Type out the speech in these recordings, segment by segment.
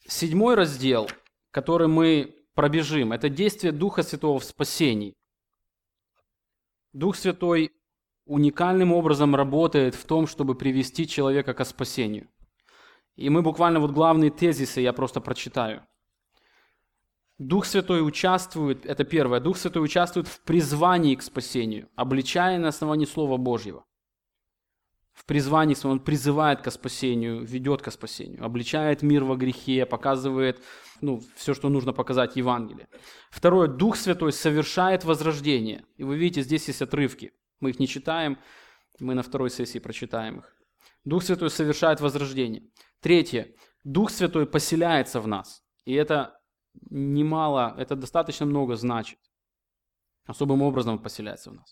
7 раздел, который мы пробежим, это действие Духа Святого в спасении. Дух Святой уникальным образом работает в том, чтобы привести человека к спасению. И мы буквально главные тезисы я просто прочитаю. Дух Святой участвует, это первое, Дух Святой участвует в призвании к спасению, обличая на основании Слова Божьего. В призвании Он призывает к спасению, ведет к спасению, обличает мир во грехе, показывает все, что нужно показать в Евангелии. Второе, Дух Святой совершает возрождение. И вы видите, здесь есть отрывки. Мы их не читаем, мы на второй сессии прочитаем их. Дух Святой совершает возрождение. Третье, Дух Святой поселяется в нас. И это немало, это достаточно много значит. Особым образом Он поселяется в нас.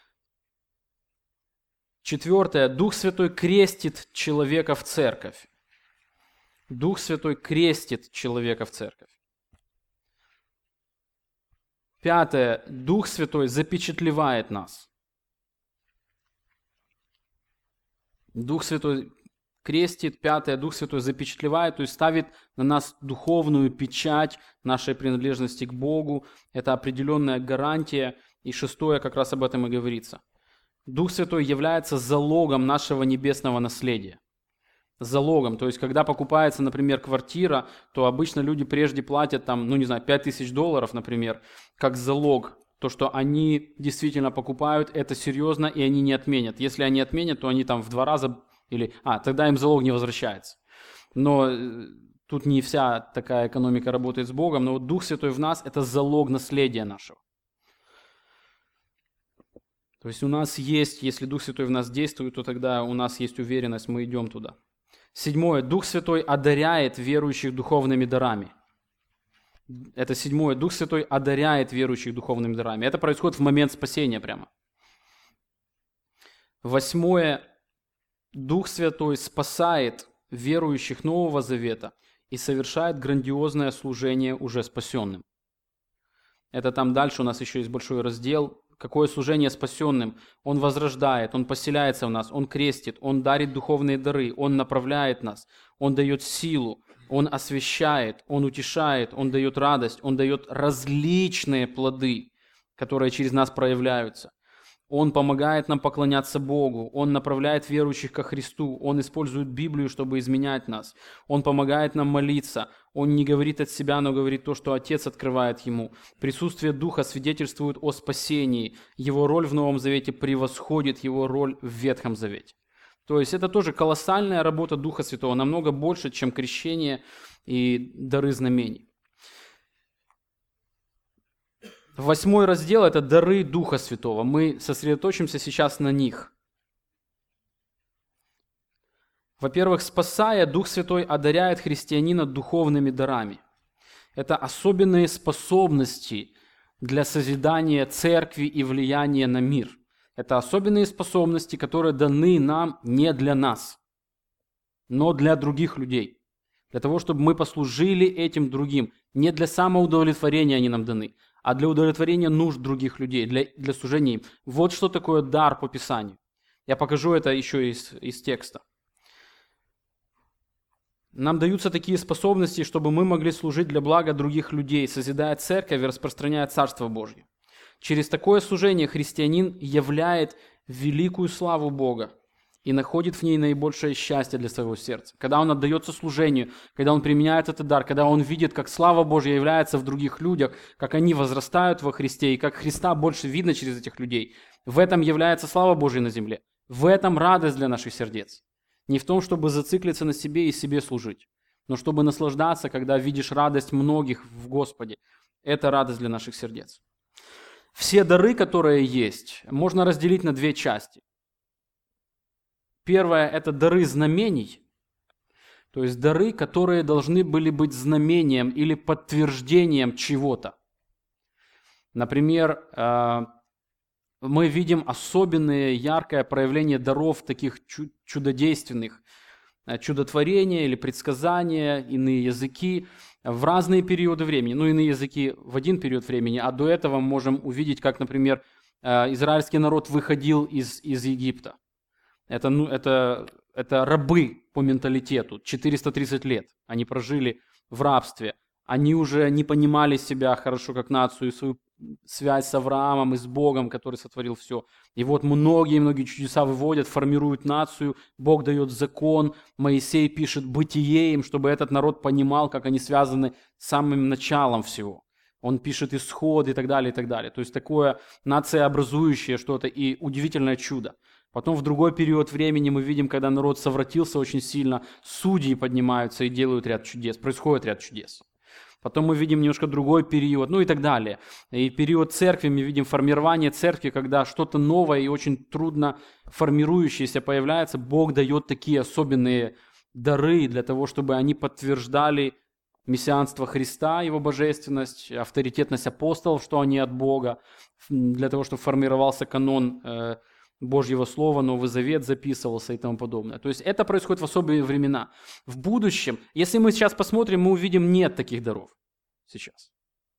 Четвертое, Дух Святой крестит человека в церковь. Дух Святой крестит человека в церковь. Пятое, Дух Святой запечатлевает нас. Дух Святой крестит. Пятое, Дух Святой запечатлевает, то есть ставит на нас духовную печать нашей принадлежности к Богу. Это определенная гарантия. И шестое, как раз об этом и говорится. Дух Святой является залогом нашего небесного наследия. Залогом, то есть когда покупается, например, квартира, то обычно люди прежде платят $5000, например, как залог. То, что они действительно покупают, это серьезно, и они не отменят. Если они отменят, то они в 2 раза, тогда им залог не возвращается. Но тут не вся такая экономика работает с Богом, но Дух Святой в нас – это залог наследия нашего. То есть у нас есть, если Дух Святой в нас действует, то тогда у нас есть уверенность, мы идем туда. 7. Дух Святой одаряет верующих духовными дарами. Это 7. Дух Святой одаряет верующих духовными дарами. Это происходит в момент спасения прямо. 8. Дух Святой спасает верующих Нового Завета и совершает грандиозное служение уже спасенным. Это там дальше у нас еще есть большой раздел. Какое служение спасенным? Он возрождает, Он поселяется в нас, Он крестит, Он дарит духовные дары, Он направляет нас, Он дает силу, Он освящает, Он утешает, Он дает радость, Он дает различные плоды, которые через нас проявляются. Он помогает нам поклоняться Богу, Он направляет верующих ко Христу, Он использует Библию, чтобы изменять нас, Он помогает нам молиться, Он не говорит от себя, но говорит то, что Отец открывает Ему. Присутствие Духа свидетельствует о спасении, Его роль в Новом Завете превосходит Его роль в Ветхом Завете. То есть это тоже колоссальная работа Духа Святого, намного больше, чем крещение и дары знамений. 8 раздел – это дары Духа Святого. Мы сосредоточимся сейчас на них. Во-первых, спасая, Дух Святой одаряет христианина духовными дарами. Это особенные способности для созидания церкви и влияния на мир. Это особенные способности, которые даны нам не для нас, но для других людей. Для того, чтобы мы послужили этим другим. Не для самоудовлетворения они нам даны, а для удовлетворения нужд других людей, для служения им. Вот что такое дар по Писанию. Я покажу это еще из текста. Нам даются такие способности, чтобы мы могли служить для блага других людей, созидая церковь и распространяя Царство Божье. Через такое служение христианин являет великую славу Бога и находит в ней наибольшее счастье для своего сердца. Когда он отдается служению, когда он применяет этот дар, когда он видит, как слава Божья является в других людях, как они возрастают во Христе, и как Христа больше видно через этих людей, в этом является слава Божья на земле. В этом радость для наших сердец. Не в том, чтобы зациклиться на себе и себе служить, но чтобы наслаждаться, когда видишь радость многих в Господе. Это радость для наших сердец. Все дары, которые есть, можно разделить на 2 части. Первое – это дары знамений, то есть дары, которые должны были быть знамением или подтверждением чего-то. Например, мы видим особенное яркое проявление даров таких чудодейственных, чудотворения или предсказания, иные языки в разные периоды времени. Иные языки в один период времени, а до этого мы можем увидеть, как, например, израильский народ выходил из Египта. Это рабы по менталитету, 430 лет они прожили в рабстве, они уже не понимали себя хорошо как нацию, свою связь с Авраамом и с Богом, который сотворил все. И вот многие-многие чудеса выводят, формируют нацию, Бог дает закон, Моисей пишет бытие им, чтобы этот народ понимал, как они связаны с самым началом всего. Он пишет исход и так далее, и так далее. То есть такое нациеобразующее что-то и удивительное чудо. Потом в другой период времени мы видим, когда народ совратился очень сильно, судьи поднимаются и делают ряд чудес, происходит ряд чудес. Потом мы видим немножко другой период, ну и так далее. И период церкви, мы видим формирование церкви, когда что-то новое и очень трудно формирующееся появляется. Бог дает такие особенные дары для того, чтобы они подтверждали мессианство Христа, Его божественность, авторитетность апостолов, что они от Бога, для того, чтобы формировался канон Божьего Слова, Новый Завет записывался и тому подобное. То есть это происходит в особые времена. В будущем, если мы сейчас посмотрим, мы увидим, нет таких даров сейчас.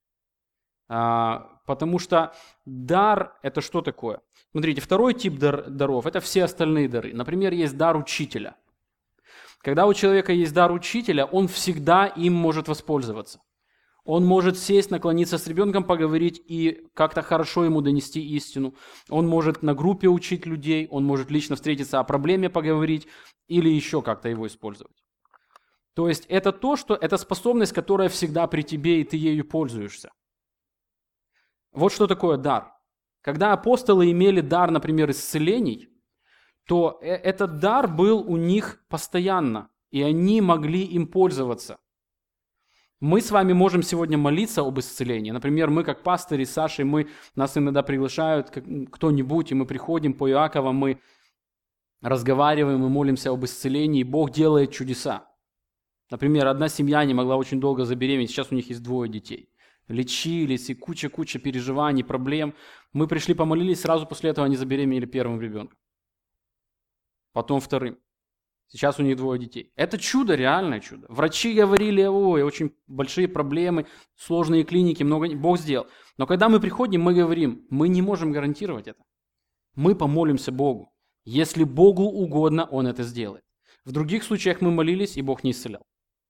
Потому что дар – это что такое? Смотрите, второй тип даров – это все остальные дары. Например, есть дар учителя. Когда у человека есть дар учителя, он всегда им может воспользоваться. Он может сесть, наклониться с ребенком, поговорить и как-то хорошо ему донести истину. Он может на группе учить людей, он может лично встретиться, о проблеме поговорить или еще как-то его использовать. То есть это это способность, которая всегда при тебе, и ты ею пользуешься. Вот что такое дар. Когда апостолы имели дар, например, исцелений, то этот дар был у них постоянно, и они могли им пользоваться. Мы с вами можем сегодня молиться об исцелении. Например, мы как пастыри с Сашей, нас иногда приглашают кто-нибудь, и мы приходим по Иакова, мы разговариваем и молимся об исцелении, и Бог делает чудеса. Например, одна семья не могла очень долго забеременеть, сейчас у них есть 2 детей. Лечились, и куча переживаний, проблем. Мы пришли, помолились, сразу после этого они забеременели первым ребенком. Потом вторым. Сейчас у них 2 детей. Это чудо, реальное чудо. Врачи говорили, ой, очень большие проблемы, сложные клиники, много. Бог сделал. Но когда мы приходим, мы говорим, мы не можем гарантировать это. Мы помолимся Богу. Если Богу угодно, Он это сделает. В других случаях мы молились, и Бог не исцелял.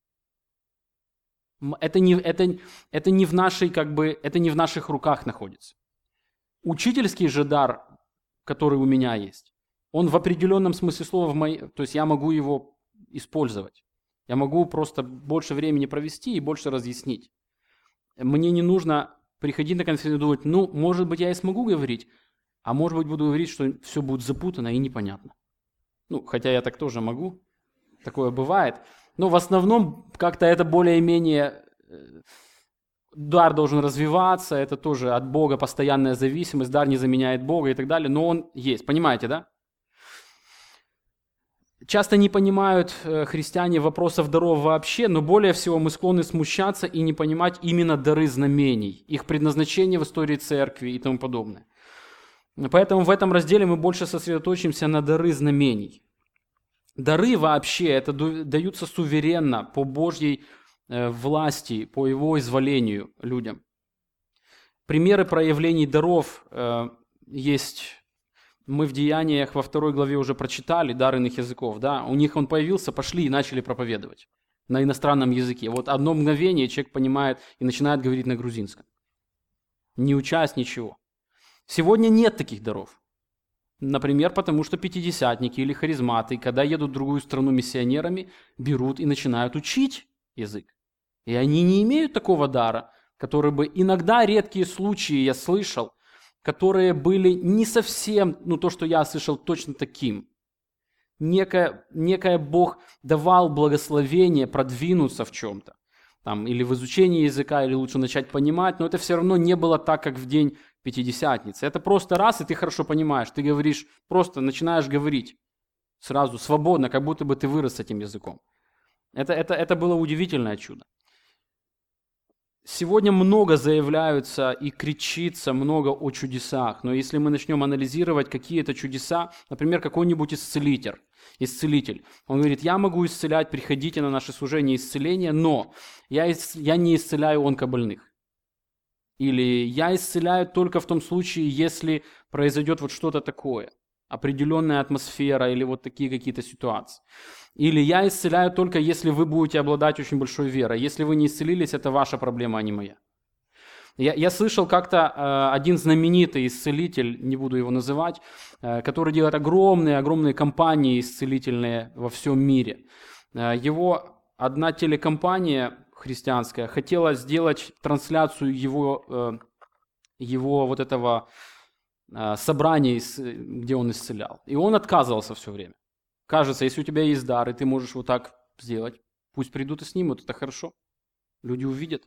Это не в наших руках находится. Учительский же дар, который у меня есть, он в определенном смысле слова, то есть я могу его использовать. Я могу просто больше времени провести и больше разъяснить. Мне не нужно приходить на конференцию и думать, может быть, я и смогу говорить, а может быть, буду говорить, что все будет запутано и непонятно. Хотя я так тоже могу, такое бывает. Но в основном как-то это более-менее дар должен развиваться, это тоже от Бога постоянная зависимость, дар не заменяет Бога и так далее, но он есть, понимаете, да? Часто не понимают христиане вопросов даров вообще, но более всего мы склонны смущаться и не понимать именно дары знамений, их предназначение в истории церкви и тому подобное. Поэтому в этом разделе мы больше сосредоточимся на дары знамений. Дары вообще это даются суверенно по Божьей власти, по Его изволению людям. Примеры проявлений даров есть. Мы в Деяниях во 2 главе уже прочитали дар иных языков. Да? У них он появился, пошли и начали проповедовать на иностранном языке. Вот одно мгновение человек понимает и начинает говорить на грузинском, не учась ничего. Сегодня нет таких даров. Например, потому что пятидесятники или харизматы, когда едут в другую страну миссионерами, берут и начинают учить язык. И они не имеют такого дара, который бы иногда, редкие случаи я слышал, которые были не совсем, то, что я слышал, точно таким. Некое Бог давал благословение продвинуться в чем-то, или в изучении языка, или лучше начать понимать, но это все равно не было так, как в день Пятидесятницы. Это просто раз, и ты хорошо понимаешь, ты говоришь, просто начинаешь говорить сразу, свободно, как будто бы ты вырос с этим языком. Это было удивительное чудо. Сегодня много заявляются и кричится много о чудесах, но если мы начнем анализировать какие-то чудеса, например, какой-нибудь исцелитель, он говорит, я могу исцелять, приходите на наше служение исцеления, но я не исцеляю онкобольных. Или я исцеляю только в том случае, если произойдет вот что-то такое. определенная атмосфера или вот такие какие-то ситуации. Или я исцеляю только, если вы будете обладать очень большой верой. Если вы не исцелились, это ваша проблема, а не моя. Я слышал как-то один знаменитый исцелитель, не буду его называть, который делает огромные компании исцелительные во всем мире. Его одна телекомпания христианская хотела сделать трансляцию его вот этого собрания, где он исцелял. И он отказывался все время. Кажется, если у тебя есть дар, и ты можешь вот так сделать, пусть придут и снимут, это хорошо. Люди увидят.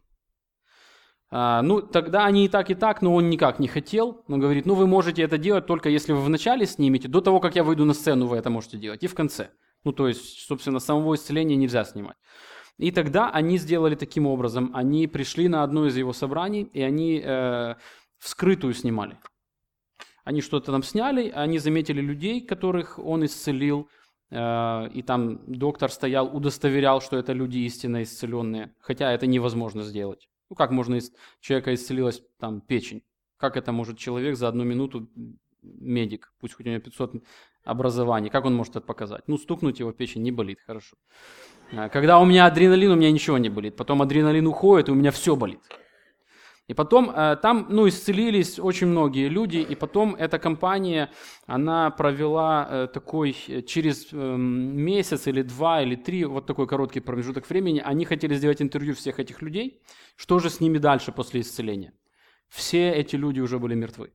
Тогда они и так, но он никак не хотел. Он говорит, вы можете это делать только если вы вначале снимете, до того, как я выйду на сцену, вы это можете делать, и в конце. То есть, собственно, самого исцеления нельзя снимать. И тогда они сделали таким образом. Они пришли на одно из его собраний, и они вскрытую снимали. Они что-то там сняли, они заметили людей, которых он исцелил, и там доктор стоял, удостоверял, что это люди истинно исцеленные, хотя это невозможно сделать. Как можно из человека исцелилась там печень? Как это может человек за 1 минуту, медик, пусть хоть у него 500 образований, как он может это показать? Стукнуть его печень не болит, хорошо. Когда у меня адреналин, у меня ничего не болит. Потом адреналин уходит, и у меня все болит. И потом там, исцелились очень многие люди, и потом эта компания, она провела через месяц или 2 или 3, вот такой короткий промежуток времени, они хотели сделать интервью всех этих людей, что же с ними дальше после исцеления. Все эти люди уже были мертвы.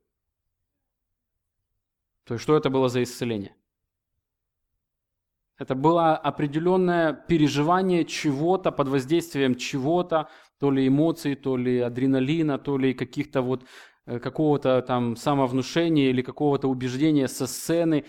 То есть что это было за исцеление? Это было определенное переживание чего-то, под воздействием чего-то, то ли эмоций, то ли адреналина, то ли какого-то там самовнушения или какого-то убеждения со сцены,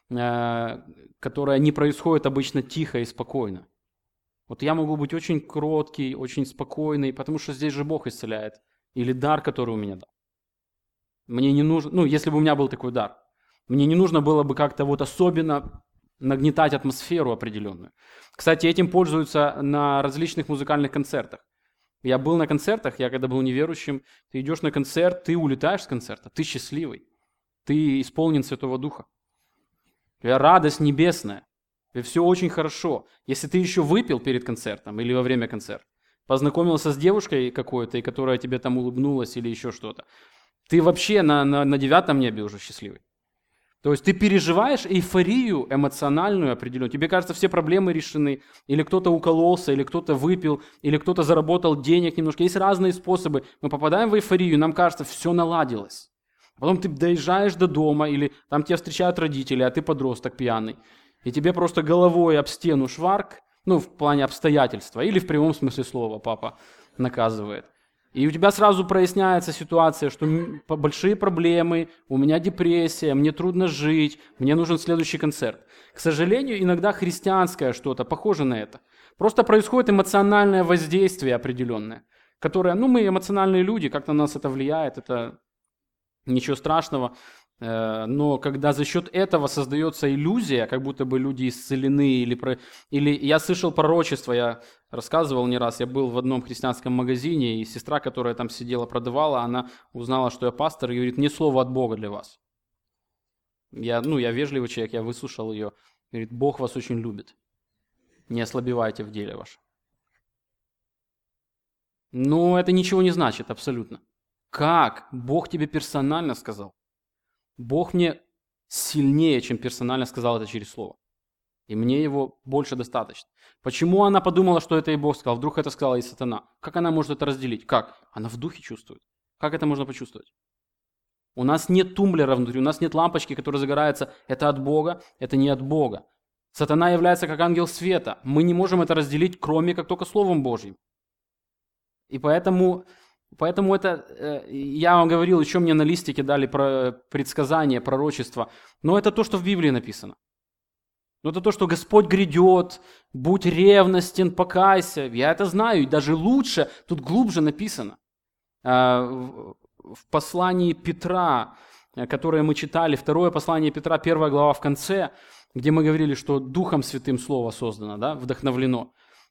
которое не происходит обычно тихо и спокойно. Вот я могу быть очень кроткий, очень спокойный, потому что здесь же Бог исцеляет. Или дар, который у меня дал. Мне не нужно, если бы у меня был такой дар, мне не нужно было бы как-то вот особенно нагнетать атмосферу определенную. Кстати, этим пользуются на различных музыкальных концертах. Я был на концертах, я когда был неверующим, ты идешь на концерт, ты улетаешь с концерта, ты счастливый, ты исполнен Святого Духа. У тебя радость небесная, и все очень хорошо. Если ты еще выпил перед концертом или во время концерта, познакомился с девушкой какой-то, которая тебе там улыбнулась или еще что-то, ты вообще на 9-м небе уже счастливый. То есть ты переживаешь эйфорию эмоциональную определенную. Тебе кажется, все проблемы решены. Или кто-то укололся, или кто-то выпил, или кто-то заработал денег немножко. Есть разные способы. Мы попадаем в эйфорию, нам кажется, все наладилось. Потом ты доезжаешь до дома, или там тебя встречают родители, а ты подросток пьяный. И тебе просто головой об стену шварк, в плане обстоятельства, или в прямом смысле слова папа наказывает. И у тебя сразу проясняется ситуация, что большие проблемы, у меня депрессия, мне трудно жить, мне нужен следующий концерт. К сожалению, иногда христианское что-то похоже на это. Просто происходит эмоциональное воздействие определенное, которое, мы эмоциональные люди, как на нас это влияет, это ничего страшного. Но когда за счет этого создается иллюзия, как будто бы люди исцелены, или я слышал пророчество, я рассказывал не раз, я был в одном христианском магазине, и сестра, которая там сидела, продавала, она узнала, что я пастор, и говорит, мне слово от Бога для вас. Я вежливый человек, я выслушал ее, говорит, Бог вас очень любит, не ослабевайте в деле вашем. Но это ничего не значит абсолютно. Как? Бог тебе персонально сказал. Бог мне сильнее, чем персонально сказал это через слово. И мне его больше достаточно. Почему она подумала, что это и Бог сказал? Вдруг это сказала и сатана. Как она может это разделить? Как? Она в духе чувствует. Как это можно почувствовать? У нас нет тумблера внутри, у нас нет лампочки, которая загорается. Это от Бога, это не от Бога. Сатана является как ангел света. Мы не можем это разделить, кроме как только Словом Божьим. И поэтому это, я вам говорил, еще мне на листике дали про предсказания, пророчества, но это то, что в Библии написано. Но это то, что Господь грядет, будь ревностен, покайся. Я это знаю, и даже лучше, тут глубже написано. В послании Петра, которое мы читали, 2 послание Петра, 1 глава в конце, где мы говорили, что Духом Святым Слово создано, да, вдохновлено.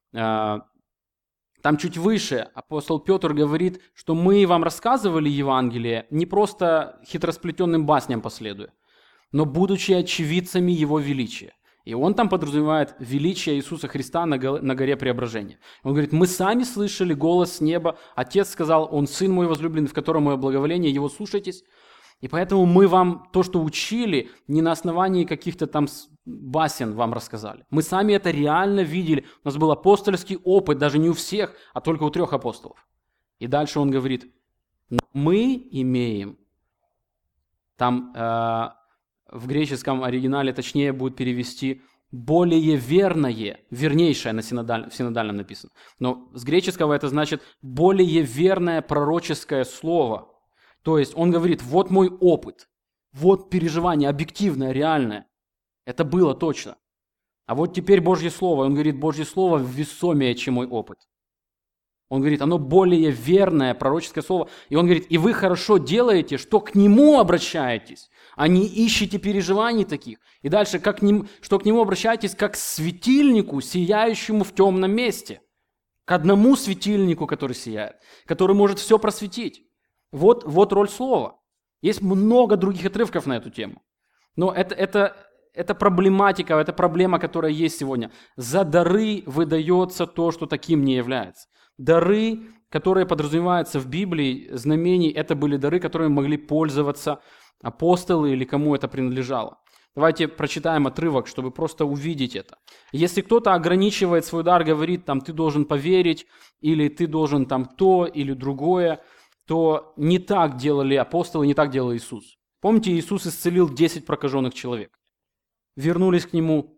Там чуть выше апостол Петр говорит, что мы вам рассказывали Евангелие не просто хитросплетенным басням последуя, но будучи очевидцами Его величия. И он там подразумевает величие Иисуса Христа на горе Преображения. Он говорит, мы сами слышали голос с неба, Отец сказал, Он Сын мой возлюбленный, в котором мое благоволение, Его слушайтесь. И поэтому мы вам то, что учили, не на основании каких-то там басен вам рассказали. Мы сами это реально видели. У нас был апостольский опыт, даже не у всех, а только у 3 апостолов. И дальше он говорит, мы имеем, там в греческом оригинале точнее будет перевести более верное, вернейшее в синодальном написано. Но с греческого это значит более верное пророческое слово. То есть он говорит, вот мой опыт, вот переживание объективное, реальное. Это было точно. А вот теперь Божье Слово. Он говорит, Божье Слово весомее, чем мой опыт. Он говорит, оно более верное пророческое слово. И он говорит, и вы хорошо делаете, что к Нему обращаетесь, а не ищете переживаний таких. И дальше, что к Нему обращаетесь, как к светильнику, сияющему в темном месте. К одному светильнику, который сияет, который может все просветить. Вот роль слова. Есть много других отрывков на эту тему. Но это проблематика, это проблема, которая есть сегодня. За дары выдается то, что таким не является. Дары, которые подразумеваются в Библии, знамений, это были дары, которыми могли пользоваться апостолы или кому это принадлежало. Давайте прочитаем отрывок, чтобы просто увидеть это. Если кто-то ограничивает свой дар, говорит, там, ты должен поверить, или ты должен там то или другое, то не так делали апостолы, не так делал Иисус. Помните, Иисус исцелил 10 прокаженных человек. Вернулись к Нему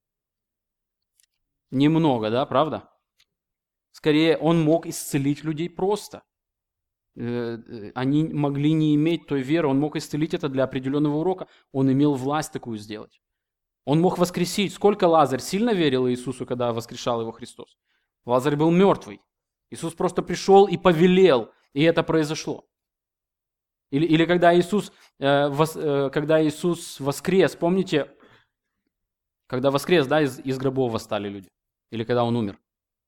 немного, да, правда? Скорее, Он мог исцелить людей просто. Они могли не иметь той веры, Он мог исцелить это для определенного урока. Он имел власть такую сделать. Он мог воскресить. Сколько Лазарь сильно верил Иисусу, когда воскрешал его Христос? Лазарь был мертвый. Иисус просто пришел и повелел, и это произошло. Или когда Иисус воскрес, помните, когда воскрес, да, из гробов восстали люди? Или когда Он умер?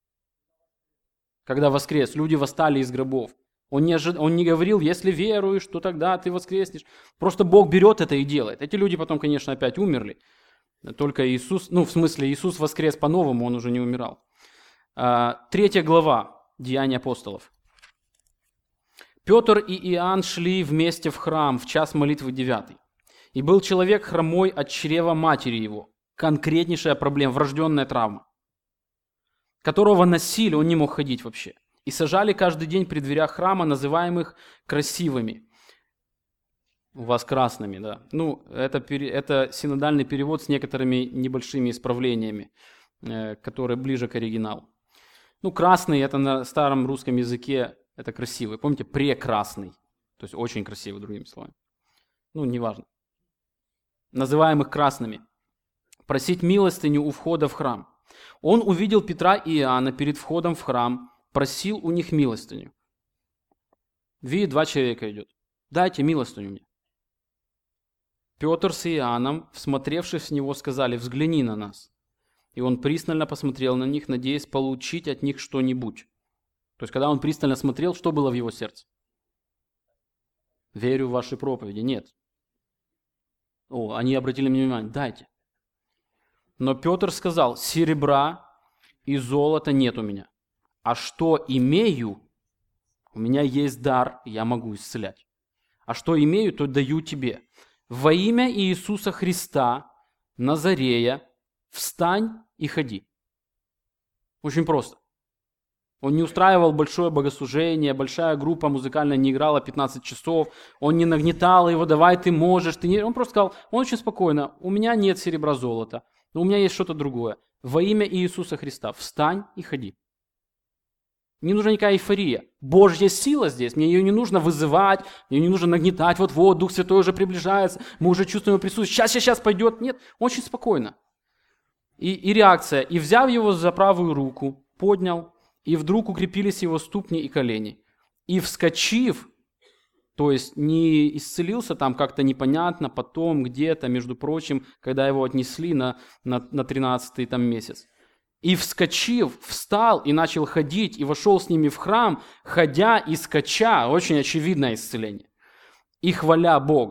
Когда воскрес, люди восстали из гробов. Он не говорил, если веруешь, то тогда ты воскреснешь. Просто Бог берет это и делает. Эти люди потом, конечно, опять умерли. Только Иисус, в смысле, Иисус воскрес по-новому, Он уже не умирал. 3 глава Деяний апостолов. Петр и Иоанн шли вместе в храм в час молитвы 9. И был человек хромой от чрева матери его. Конкретнейшая проблема, врожденная травма. Которого носили, он не мог ходить вообще. И сажали каждый день при дверях храма, называемых красивыми. У вас красными, да. Это синодальный перевод с некоторыми небольшими исправлениями, которые ближе к оригиналу. Красный, это на старом русском языке, это красивый. Помните, прекрасный. То есть очень красивый, другими словами. Неважно. Называемых красными. Просить милостыню у входа в храм. Он увидел Петра и Иоанна перед входом в храм, просил у них милостыню. Видит, 2 человека идет. Дайте милостыню мне. Петр с Иоанном, всмотревшись в него, сказали, взгляни на нас. И он пристально посмотрел на них, надеясь получить от них что-нибудь. То есть, когда он пристально смотрел, что было в его сердце? Верю в ваши проповеди. Нет. Они обратили мне внимание. Дайте. Но Петр сказал, серебра и золота нет у меня. А что имею, у меня есть дар, я могу исцелять. А что имею, то даю тебе. Во имя Иисуса Христа, Назарея, встань и ходи. Очень просто. Он не устраивал большое богослужение, большая группа музыкальная не играла 15 часов, он не нагнетал его, давай ты можешь. Он просто сказал, он очень спокойно, у меня нет серебра золота, но у меня есть что-то другое. Во имя Иисуса Христа, встань и ходи. Не нужна никакая эйфория. Божья сила здесь, мне ее не нужно вызывать, мне не нужно нагнетать, вот-вот, Дух Святой уже приближается, мы уже чувствуем его присутствие, сейчас пойдет. Нет, очень спокойно. И реакция. И взяв его за правую руку, поднял, и вдруг укрепились его ступни и колени. И вскочив, то есть не исцелился там как-то непонятно, потом где-то, между прочим, когда его отнесли на 13-й там месяц. И вскочив, встал и начал ходить, и вошел с ними в храм, ходя и скача, очень очевидное исцеление, и хваля Бога.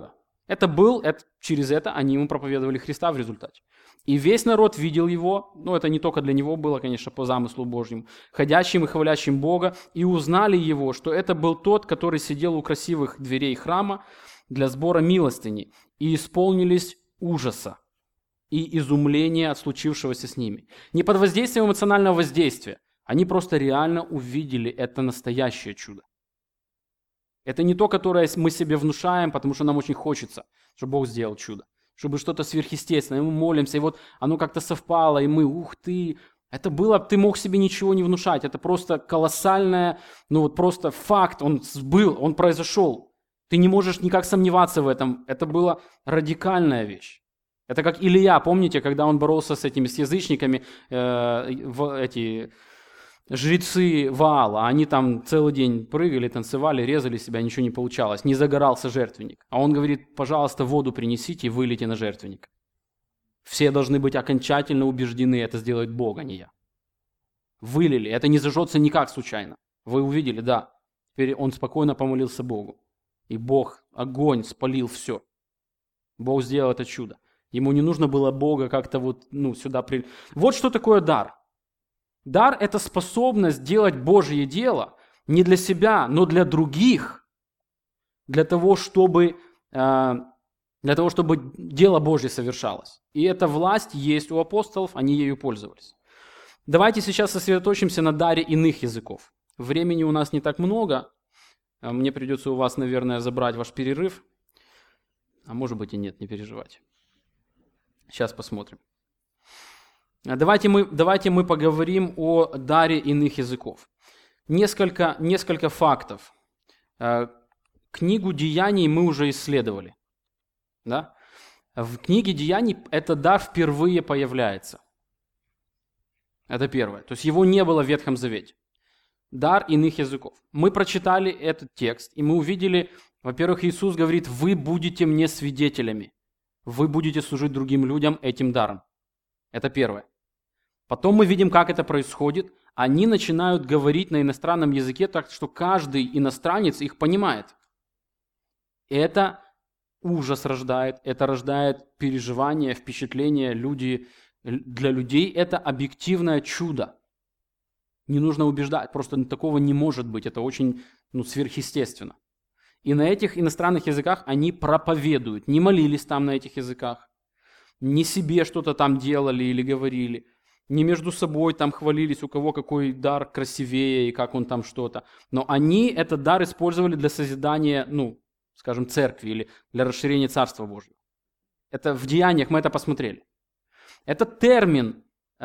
Через это они ему проповедовали Христа в результате. И весь народ видел его, это не только для него было, конечно, по замыслу Божьему, ходящим и хвалящим Бога, и узнали его, что это был тот, который сидел у красивых дверей храма для сбора милостыни, и исполнились ужаса и изумления от случившегося с ними. Не под воздействием эмоционального воздействия, они просто реально увидели это настоящее чудо. Это не то, которое мы себе внушаем, потому что нам очень хочется, чтобы Бог сделал чудо. Чтобы что-то сверхъестественное, мы молимся, и вот оно как-то совпало, и мы, ух ты, это было, ты мог себе ничего не внушать, это просто колоссальное, просто факт, он был, он произошел. Ты не можешь никак сомневаться в этом, это была радикальная вещь. Это как Илия, помните, когда он боролся с язычниками, эти жрецы Ваала, они там целый день прыгали, танцевали, резали себя, ничего не получалось, не загорался жертвенник. А он говорит, пожалуйста, воду принесите и вылейте на жертвенник. Все должны быть окончательно убеждены, это сделает Бог, а не я. Вылили, это не зажжется никак случайно. Вы увидели, да. Теперь он спокойно помолился Богу. И Бог, огонь спалил все. Бог сделал это чудо. Ему не нужно было Бога как-то сюда... Вот что такое дар. Дар – это способность делать Божье дело не для себя, но для других, для того, чтобы дело Божье совершалось. И эта власть есть у апостолов, они ею пользовались. Давайте сейчас сосредоточимся на даре иных языков. Времени у нас не так много. Мне придется у вас, наверное, забрать ваш перерыв. А может быть и нет, не переживайте. Сейчас посмотрим. Давайте мы поговорим о даре иных языков. Несколько фактов. Книгу Деяний мы уже исследовали. Да? В книге Деяний этот дар впервые появляется. Это первое. То есть его не было в Ветхом Завете. Дар иных языков. Мы прочитали этот текст, и мы увидели, во-первых, Иисус говорит, вы будете мне свидетелями. Вы будете служить другим людям этим даром. Это первое. Потом мы видим, как это происходит. Они начинают говорить на иностранном языке, так что каждый иностранец их понимает. Это ужас рождает, это рождает переживания, впечатления. Для людей это объективное чудо. Не нужно убеждать, просто такого не может быть. Это очень сверхъестественно. И на этих иностранных языках они проповедуют. Не молились там на этих языках, не себе что-то там делали или говорили, не между собой там хвалились, у кого какой дар красивее и как он там что-то. Но они этот дар использовали для созидания, церкви или для расширения Царства Божьего. Это в Деяниях мы это посмотрели. Этот термин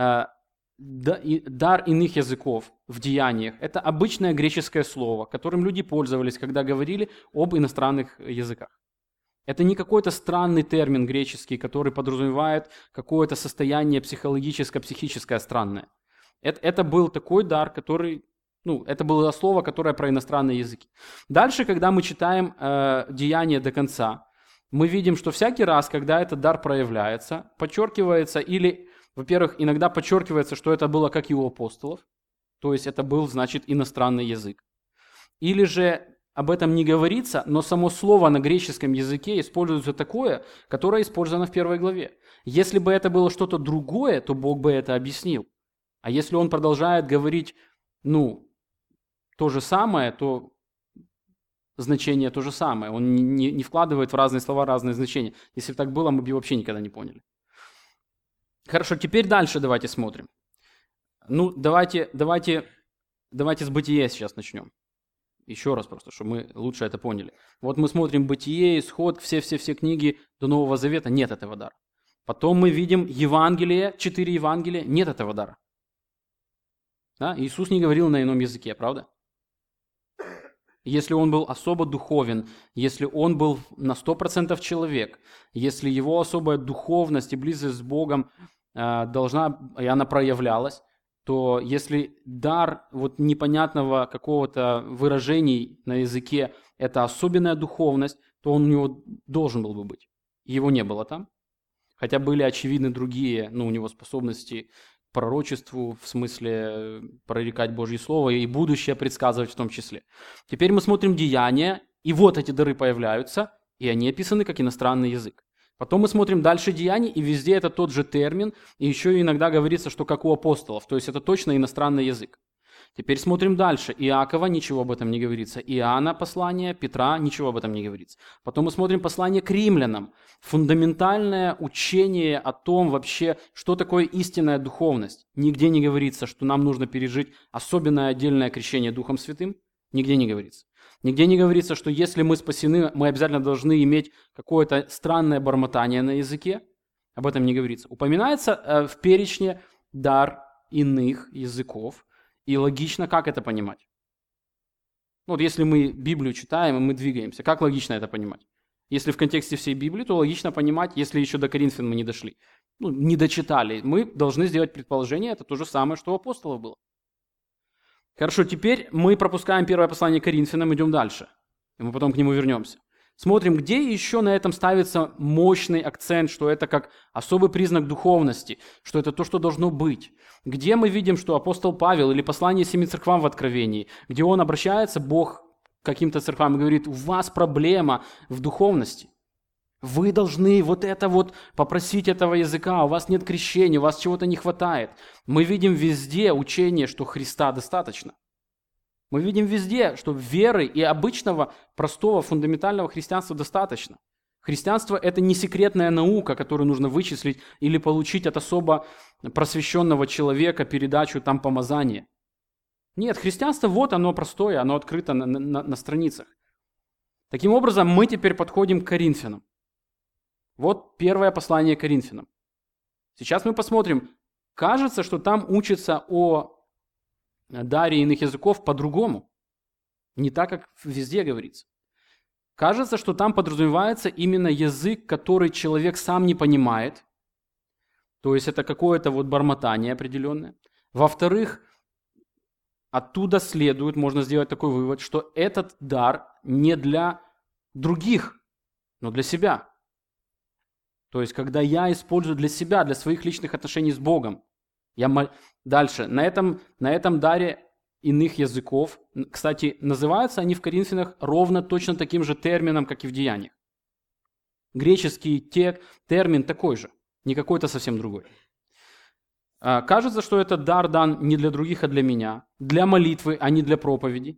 «дар иных языков» в Деяниях – это обычное греческое слово, которым люди пользовались, когда говорили об иностранных языках. Это не какой-то странный термин греческий, который подразумевает какое-то состояние психическое странное. Это был такой дар, который, это было слово, которое про иностранные языки. Дальше, когда мы читаем Деяния до конца, мы видим, что всякий раз, когда этот дар проявляется, подчеркивается или, во-первых, иногда подчеркивается, что это было как и у апостолов, то есть это был, значит, иностранный язык. Или же об этом не говорится, но само слово на греческом языке используется такое, которое использовано в первой главе. Если бы это было что-то другое, то Бог бы это объяснил. А если он продолжает говорить, то же самое, то значение то же самое. Он не вкладывает в разные слова разные значения. Если бы так было, мы бы вообще никогда не поняли. Хорошо, теперь дальше давайте смотрим. Давайте с Бытия сейчас начнем. Еще раз просто, чтобы мы лучше это поняли. Вот мы смотрим Бытие, Исход, все книги до Нового Завета, нет этого дара. Потом мы видим Евангелие, 4 Евангелия, нет этого дара. Да? Иисус не говорил на ином языке, правда? Если он был особо духовен, если он был на 100% человек, если его особая духовность и близость с Богом и она проявлялась, то если дар непонятного какого-то выражений на языке – это особенная духовность, то он у него должен был бы быть. Его не было там. Хотя были очевидны другие, у него способности к пророчеству, в смысле прорекать Божье Слово и будущее предсказывать в том числе. Теперь мы смотрим Деяния, и вот эти дары появляются, и они описаны как иностранный язык. Потом мы смотрим дальше Деяний, и везде это тот же термин, и еще иногда говорится, что как у апостолов, то есть это точно иностранный язык. Теперь смотрим дальше. Иакова, ничего об этом не говорится. Иоанна послание, Петра, ничего об этом не говорится. Потом мы смотрим послание к римлянам. Фундаментальное учение о том вообще, что такое истинная духовность. Нигде не говорится, что нам нужно пережить особенное отдельное крещение Духом Святым. Нигде не говорится. Нигде не говорится, что если мы спасены, мы обязательно должны иметь какое-то странное бормотание на языке. Об этом не говорится. Упоминается в перечне дар иных языков. И логично, как это понимать? Вот если мы Библию читаем, и мы двигаемся, как логично это понимать? Если в контексте всей Библии, то логично понимать, если еще до Коринфян мы не дошли, не дочитали, мы должны сделать предположение, это то же самое, что у апостолов было. Хорошо, теперь мы пропускаем первое послание к Коринфянам, идем дальше, и мы потом к нему вернемся. Смотрим, где еще на этом ставится мощный акцент, что это как особый признак духовности, что это то, что должно быть. Где мы видим, что апостол Павел или послание 7 церквам в Откровении, где он обращается, Бог, к каким-то церквам и говорит, у вас проблема в духовности. Вы должны вот это вот попросить этого языка, у вас нет крещения, у вас чего-то не хватает. Мы видим везде учение, что Христа достаточно. Мы видим везде, что веры и обычного, простого, фундаментального христианства достаточно. Христианство – это не секретная наука, которую нужно вычислить или получить от особо просвещенного человека передачу там помазания. Нет, христианство вот оно простое, оно открыто на страницах. Таким образом, мы теперь подходим к Коринфянам. Вот первое послание к Коринфянам. Сейчас мы посмотрим. Кажется, что там учится о даре иных языков по-другому. Не так, как везде говорится. Кажется, что там подразумевается именно язык, который человек сам не понимает. То есть это какое-то вот бормотание определенное. Во-вторых, оттуда следует, можно сделать такой вывод, что этот дар не для других, но для себя. То есть когда я использую для себя, для своих личных отношений с Богом. Дальше. На этом даре иных языков, кстати, называются они в Коринфянах ровно точно таким же термином, как и в Деяниях. Греческий термин такой же, не какой-то совсем другой. Кажется, что этот дар дан не для других, а для меня, для молитвы, а не для проповеди.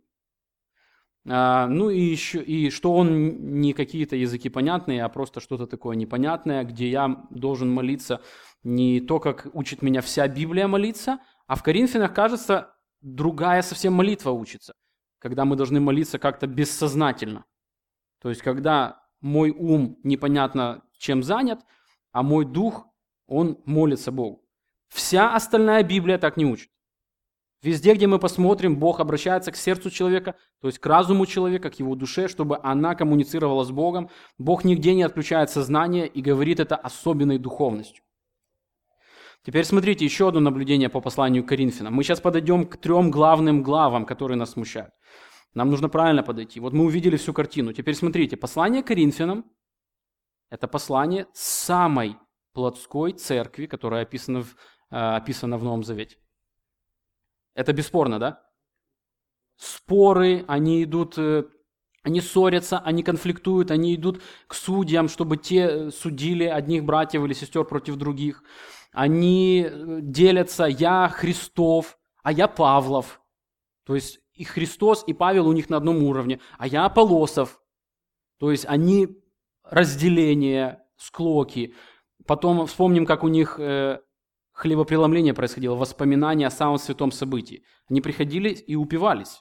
Ну и что он не какие-то языки понятные, а просто что-то такое непонятное, где я должен молиться не то, как учит меня вся Библия молиться, а в Коринфянах, кажется, другая совсем молитва учится, когда мы должны молиться как-то бессознательно. То есть когда мой ум непонятно чем занят, а мой дух, он молится Богу. Вся остальная Библия так не учит. Везде, где мы посмотрим, Бог обращается к сердцу человека, то есть к разуму человека, к его душе, чтобы она коммуницировала с Богом. Бог нигде не отключает сознание и говорит это особенной духовностью. Теперь смотрите, еще одно наблюдение по посланию к Коринфянам. Мы сейчас подойдем к 3 главным главам, которые нас смущают. Нам нужно правильно подойти. Вот мы увидели всю картину. Теперь смотрите, послание к Коринфянам – это послание самой плотской церкви, которая описана в Новом Завете. Это бесспорно, да? Споры, они идут, они ссорятся, они конфликтуют, они идут к судьям, чтобы те судили одних братьев или сестер против других. Они делятся, я Христов, а я Павлов. То есть и Христос, и Павел у них на одном уровне, а я Аполлосов. То есть они разделение, склоки. Потом вспомним, как у них хлебопреломление происходило, воспоминания о самом святом событии. Они приходили и упивались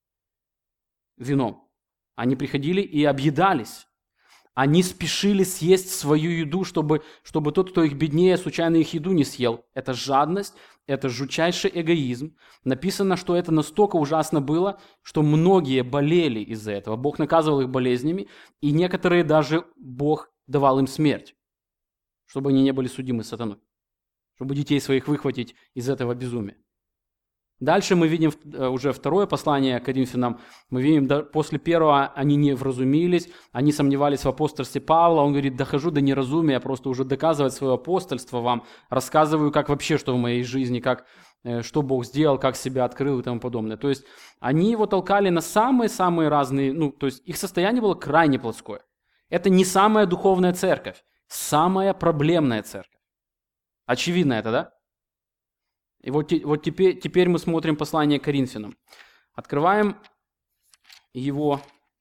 вином. Они приходили и объедались. Они спешили съесть свою еду, чтобы тот, кто их беднее, случайно их еду не съел. Это жадность, это жутчайший эгоизм. Написано, что это настолько ужасно было, что многие болели из-за этого. Бог наказывал их болезнями, и некоторые даже Бог давал им смерть, чтобы они не были судимы сатаной, чтобы детей своих выхватить из этого безумия. Дальше мы видим уже второе послание к Коринфянам. Мы видим, после первого они не вразумились, они сомневались в апостольстве Павла. Он говорит, дохожу до неразумия, просто уже доказывать свое апостольство вам, рассказываю, как вообще, что в моей жизни, что Бог сделал, как себя открыл и тому подобное. То есть они его толкали на самые-самые разные, то есть их состояние было крайне плотское. Это не самая духовная церковь, самая проблемная церковь. Очевидно это, да? И вот теперь мы смотрим послание к Коринфянам. Открываем его.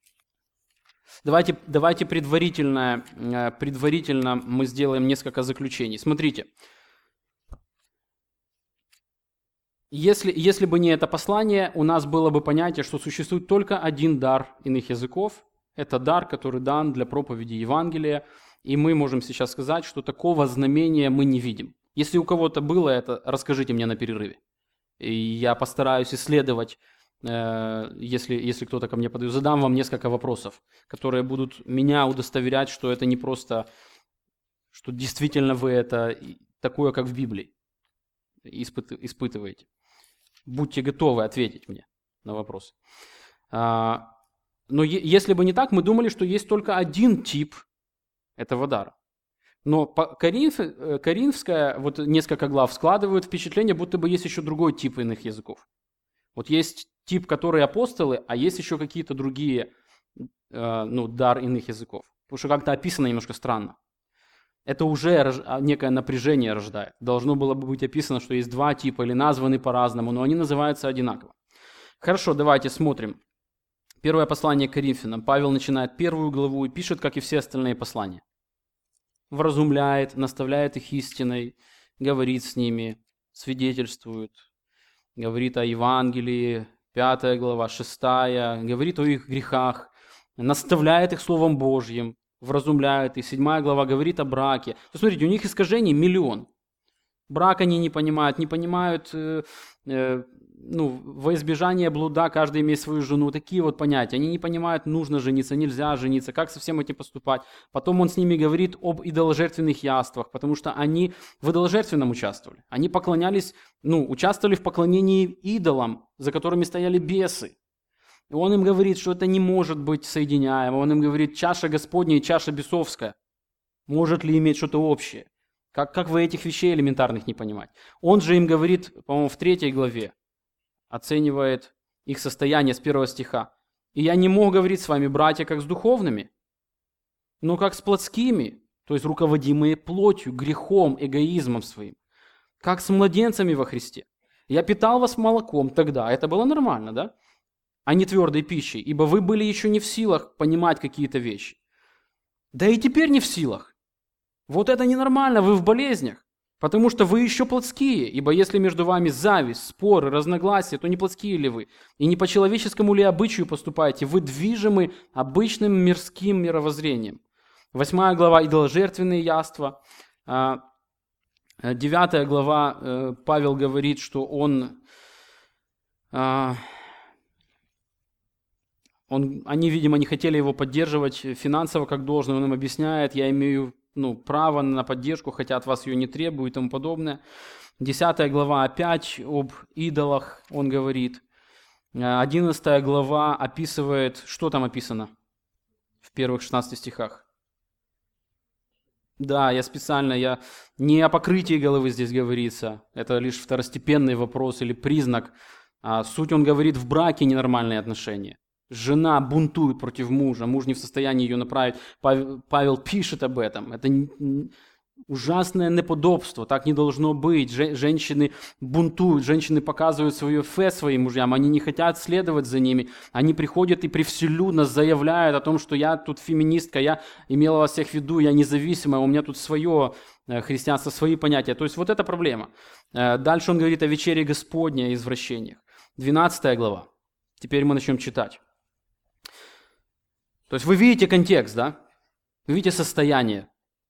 Давайте предварительно мы сделаем несколько заключений. Смотрите. Если бы не это послание, у нас было бы понятие, что существует только один дар иных языков. Это дар, который дан для проповеди Евангелия. И мы можем сейчас сказать, что такого знамения мы не видим. Если у кого-то было это, расскажите мне на перерыве. И я постараюсь исследовать, если кто-то ко мне подойдет. Задам вам несколько вопросов, которые будут меня удостоверять, что это не просто, что действительно вы это такое, как в Библии, испытываете. Будьте готовы ответить мне на вопрос. Но если бы не так, мы думали, что есть только один тип этого дара. Но Коринфская, вот несколько глав складывают впечатление, будто бы есть еще другой тип иных языков. Вот есть тип, которые апостолы, а есть еще какие-то другие, дар иных языков. Потому что как-то описано немножко странно. Это уже некое напряжение рождает. Должно было бы быть описано, что есть два типа или названы по-разному, но они называются одинаково. Хорошо, давайте смотрим. Первое послание к Коринфянам. Павел начинает 1 главу и пишет, как и все остальные послания. Вразумляет, наставляет их истиной, говорит с ними, свидетельствует, говорит о Евангелии, 5 глава, 6, говорит о их грехах, наставляет их Словом Божьим, вразумляет их. 7 глава говорит о браке. То, смотрите, у них искажений миллион. Брак они не понимают, во избежание блуда каждый имеет свою жену. Такие вот понятия. Они не понимают, нужно жениться, нельзя жениться, как со всем этим поступать. Потом он с ними говорит об идоложертвенных яствах, потому что они в идоложертвенном участвовали. Они поклонялись, участвовали в поклонении идолам, за которыми стояли бесы. И он им говорит, что это не может быть соединяемо. Он им говорит, чаша Господня и чаша бесовская. Может ли иметь что-то общее? Как вы этих вещей элементарных не понимать? Он же им говорит, по-моему, в 3 главе, оценивает их состояние с 1 стиха. «И я не мог говорить с вами, братья, как с духовными, но как с плотскими, то есть руководимые плотью, грехом, эгоизмом своим, как с младенцами во Христе. Я питал вас молоком тогда, это было нормально, да? А не твердой пищей, ибо вы были еще не в силах понимать какие-то вещи. Да и теперь не в силах. Вот это ненормально, вы в болезнях. Потому что вы еще плотские, ибо если между вами зависть, споры, разногласия, то не плотские ли вы? И не по человеческому ли обычаю поступаете? Вы движимы обычным мирским мировоззрением». 8 глава идоложертвенные яства. 9 глава Павел говорит, что они, видимо, не хотели его поддерживать финансово как должно. Он им объясняет, я имею право на поддержку, хотя от вас ее не требую и тому подобное. 10 глава опять об идолах он говорит. 11 глава описывает, что там описано в первых 16 стихах. Да, я не о покрытии головы здесь говорится, это лишь второстепенный вопрос или признак. Суть он говорит в браке ненормальные отношения. Жена бунтует против мужа, муж не в состоянии ее направить. Павел пишет об этом. Это ужасное неподобство, так не должно быть. Женщины бунтуют, женщины показывают свое фе своим мужьям, они не хотят следовать за ними. Они приходят и превселюдно заявляют о том, что я тут феминистка, я имела вас всех в виду, я независимая, у меня тут свое христианство, свои понятия. То есть вот эта проблема. Дальше он говорит о вечере Господней, о извращениях. 12 глава. Теперь мы начнем читать. То есть вы видите контекст, да? Вы видите состояние.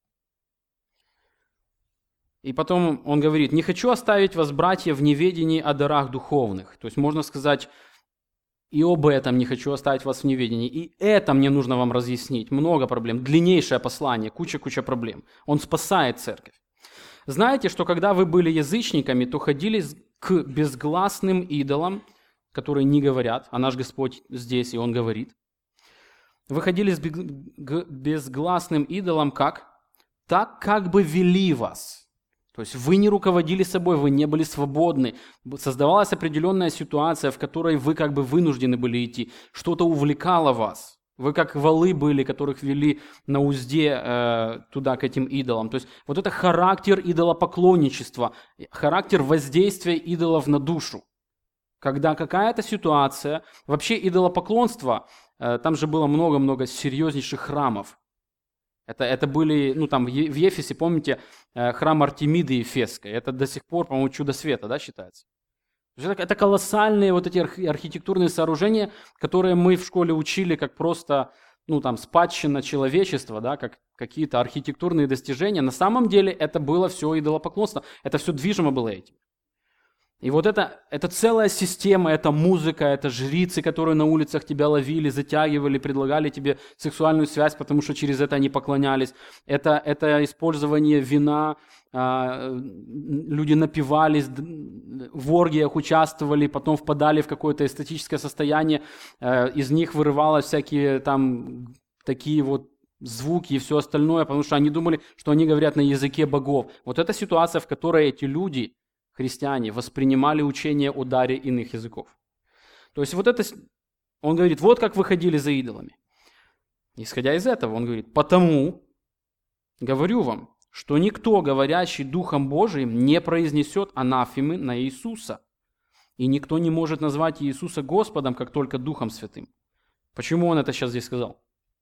И потом он говорит, не хочу оставить вас, братья, в неведении о дарах духовных. То есть можно сказать, и об этом не хочу оставить вас в неведении. И это мне нужно вам разъяснить. Много проблем. Длиннейшее послание, куча проблем. Он спасает церковь. Знаете, что когда вы были язычниками, то ходили к безгласным идолам, которые не говорят, а наш Господь здесь, и Он говорит. Вы ходили к безгласным идолам как? Так, как бы вели вас. То есть вы не руководили собой, вы не были свободны. Создавалась определенная ситуация, в которой вы как бы вынуждены были идти. Что-то увлекало вас. Вы как валы были, которых вели на узде туда, к этим идолам. То есть вот это характер идолопоклонничества, характер воздействия идолов на душу. Когда какая-то ситуация, вообще идолопоклонство, там же было много-много серьезнейших храмов. Это были, там в Ефесе, помните, храм Артемиды Ефесской. Это до сих пор, по-моему, чудо света, да, считается? Это колоссальные вот эти архитектурные сооружения, которые мы в школе учили как просто, спадщина человечества, да, как какие-то архитектурные достижения. На самом деле это было все идолопоклонство, это все движимо было этим. И вот это целая система, это музыка, это жрицы, которые на улицах тебя ловили, затягивали, предлагали тебе сексуальную связь, потому что через это они поклонялись. Это использование вина, люди напивались, в оргиях участвовали, потом впадали в какое-то эстетическое состояние, из них вырывалось всякие там такие вот звуки и все остальное, потому что они думали, что они говорят на языке богов. Вот это ситуация, в которой эти люди, христиане, воспринимали учение о даре иных языков. То есть вот это, он говорит, вот как вы ходили за идолами. Исходя из этого, он говорит, потому говорю вам, что никто, говорящий Духом Божиим, не произнесет анафемы на Иисуса. И никто не может назвать Иисуса Господом, как только Духом Святым. Почему он это сейчас здесь сказал?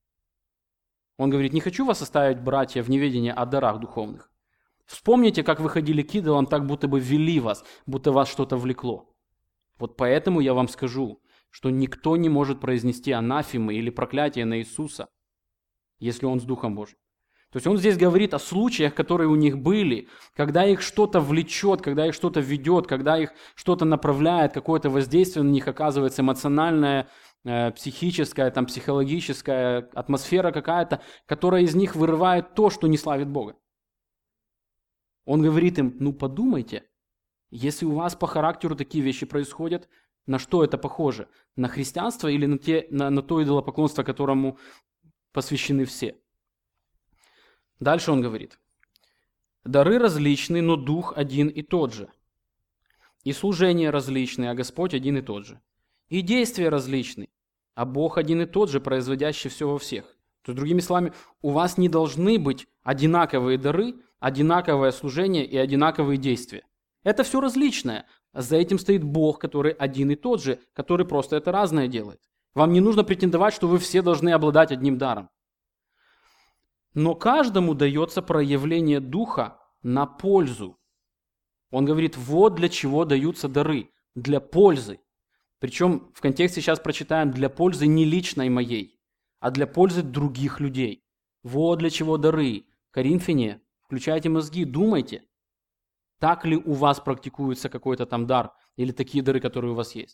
Он говорит, не хочу вас оставить, братья, в неведении о дарах духовных. Вспомните, как вы ходили к идолам, так будто бы вели вас, будто вас что-то влекло. Вот поэтому я вам скажу, что никто не может произнести анафемы или проклятие на Иисуса, если он с Духом Божьим. То есть он здесь говорит о случаях, которые у них были, когда их что-то влечет, когда их что-то ведет, когда их что-то направляет, какое-то воздействие на них оказывается эмоциональное, психическая, психологическая атмосфера какая-то, которая из них вырывает то, что не славит Бога. Он говорит им, подумайте, если у вас по характеру такие вещи происходят, на что это похоже? На христианство или на то идолопоклонство, которому посвящены все? Дальше он говорит, дары различны, но Дух один и тот же. И служения различны, а Господь один и тот же. И действия различны, а Бог один и тот же, производящий все во всех. То есть, другими словами, у вас не должны быть одинаковые дары, одинаковое служение и одинаковые действия. Это все различное. За этим стоит Бог, который один и тот же, который просто это разное делает. Вам не нужно претендовать, что вы все должны обладать одним даром. Но каждому дается проявление Духа на пользу. Он говорит, вот для чего даются дары. Для пользы. Причем в контексте сейчас прочитаем, для пользы не личной моей, а для пользы других людей. Вот для чего дары. Коринфяне, включайте мозги, думайте, так ли у вас практикуется какой-то там дар, или такие дары, которые у вас есть.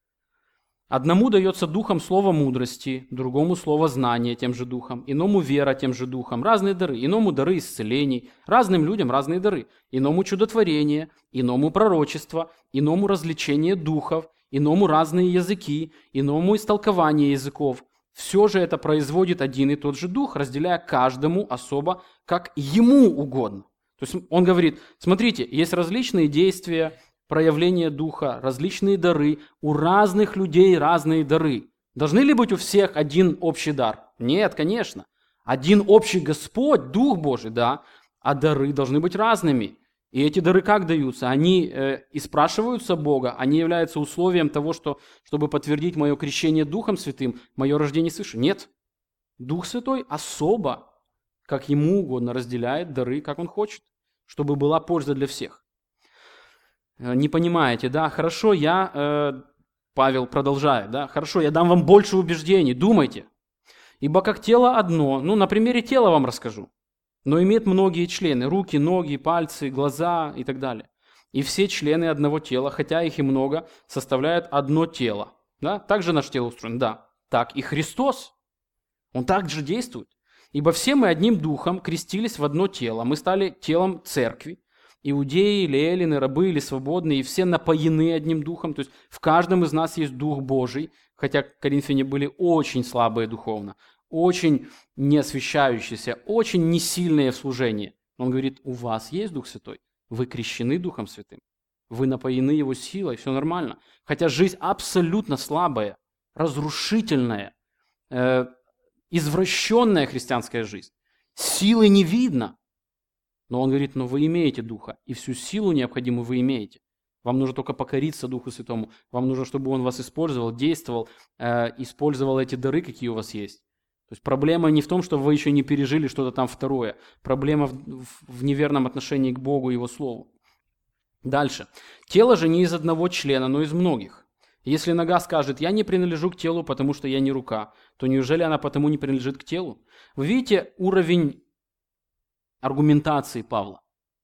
Одному дается духом слово мудрости, другому слово знания тем же духом, иному вера тем же духом, разные дары, иному дары исцелений, разным людям разные дары, иному чудотворение, иному пророчество, иному развлечение духов, иному разные языки, иному истолкование языков. Все же это производит один и тот же дух, разделяя каждому особо, как ему угодно. То есть он говорит, смотрите, есть различные действия, проявления духа, различные дары, у разных людей разные дары. Должны ли быть у всех один общий дар? Нет, конечно. Один общий Господь, Дух Божий, да, а дары должны быть разными. И эти дары как даются? Они и спрашиваются Бога, они являются условием того, чтобы подтвердить мое крещение Духом Святым, мое рождение свыше. Нет. Дух Святой особо, как ему угодно, разделяет дары, как он хочет, чтобы была польза для всех. Не понимаете, да? Хорошо, Павел продолжает, да? Хорошо, я дам вам больше убеждений, думайте. Ибо как тело одно, на примере тела вам расскажу, но имеет многие члены, руки, ноги, пальцы, глаза и так далее. И все члены одного тела, хотя их и много, составляют одно тело. Да? Так же наше тело устроено, да. Так и Христос, Он так же действует. Ибо все мы одним духом крестились в одно тело, мы стали телом церкви. Иудеи или эллины, рабы или свободные, и все напоены одним духом. То есть в каждом из нас есть Дух Божий, хотя коринфяне были очень слабые духовно, очень не освящающиеся, очень не сильные в служении. Он говорит, у вас есть Дух Святой, вы крещены Духом Святым, вы напоены Его силой, все нормально. Хотя жизнь абсолютно слабая, разрушительная, извращенная христианская жизнь. Силы не видно. Но он говорит, но вы имеете Духа, и всю силу необходимую вы имеете. Вам нужно только покориться Духу Святому. Вам нужно, чтобы Он вас использовал, действовал, использовал эти дары, какие у вас есть. То есть проблема не в том, что вы еще не пережили что-то там второе. Проблема в неверном отношении к Богу и Его Слову. Дальше. Тело же не из одного члена, но из многих. Если нога скажет, я не принадлежу к телу, потому что я не рука, то неужели она потому не принадлежит к телу? Вы видите уровень аргументации Павла?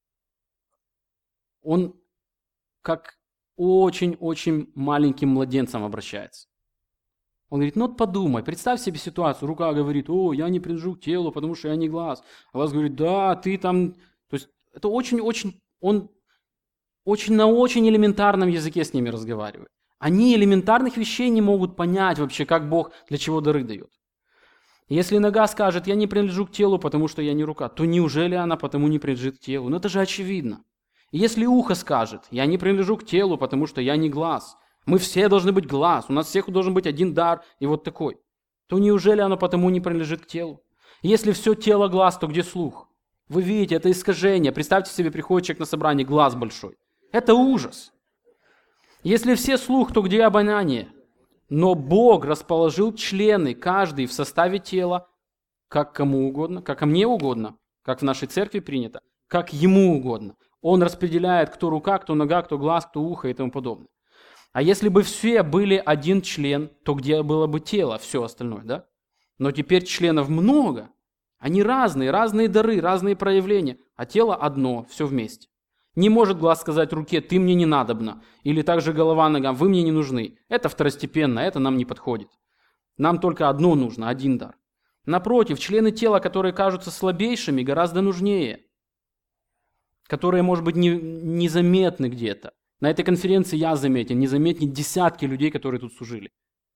Он как очень-очень маленьким младенцем обращается. Он говорит, ну вот подумай, представь себе ситуацию. Рука говорит, я не принадлежу к телу, потому что я не глаз. А глаз говорит, да, ты там... То есть это он на очень элементарном языке с ними разговаривает. Они элементарных вещей не могут понять вообще, как Бог для чего дары дает. Если нога скажет, я не принадлежу к телу, потому что я не рука, то неужели она потому не принадлежит к телу? Ну это же очевидно. Если ухо скажет, я не принадлежу к телу, потому что я не глаз, мы все должны быть глаз, у нас всех должен быть один дар и вот такой, то неужели оно потому не принадлежит к телу? Если все тело глаз, то где слух? Вы видите, это искажение. Представьте себе, приходит человек на собрание, глаз большой. Это ужас. Если все слух, то где обоняние? Но Бог расположил члены, каждый в составе тела, как кому угодно, как мне угодно, как в нашей церкви принято, как ему угодно. Он распределяет, кто рука, кто нога, кто глаз, кто ухо и тому подобное. А если бы все были один член, то где было бы тело, все остальное, да? Но теперь членов много. Они разные дары, разные проявления, а тело одно, все вместе. Не может глаз сказать руке, ты мне не надобна, или также голова ногам, вы мне не нужны. Это второстепенно, это нам не подходит. Нам только одно нужно, один дар. Напротив, члены тела, которые кажутся слабейшими, гораздо нужнее. Которые, может быть, незаметны где-то. На этой конференции я заметен, незаметны десятки людей, которые тут служили.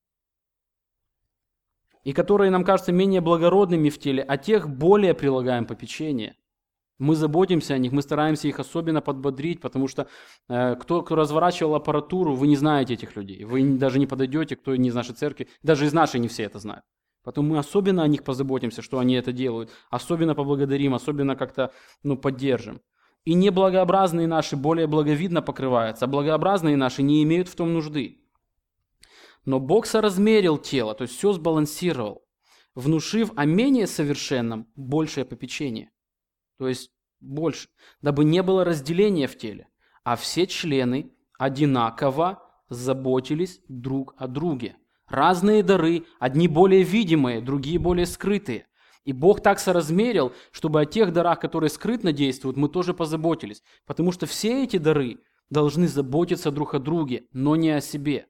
И которые нам кажутся менее благородными в теле, а тех более прилагаем попечение. Мы заботимся о них, мы стараемся их особенно подбодрить, потому что кто разворачивал аппаратуру, вы не знаете этих людей. Вы даже не подойдете, кто не из нашей церкви, даже из нашей не все это знают. Поэтому мы особенно о них позаботимся, что они это делают, особенно поблагодарим, особенно как-то поддержим. И неблагообразные наши более благовидно покрываются, а благообразные наши не имеют в том нужды. Но Бог соразмерил тело, то есть все сбалансировал, внушив о менее совершенном большее попечение. То есть больше, дабы не было разделения в теле, а все члены одинаково заботились друг о друге. Разные дары, одни более видимые, другие более скрытые. И Бог так соразмерил, чтобы о тех дарах, которые скрытно действуют, мы тоже позаботились. Потому что все эти дары должны заботиться друг о друге, но не о себе.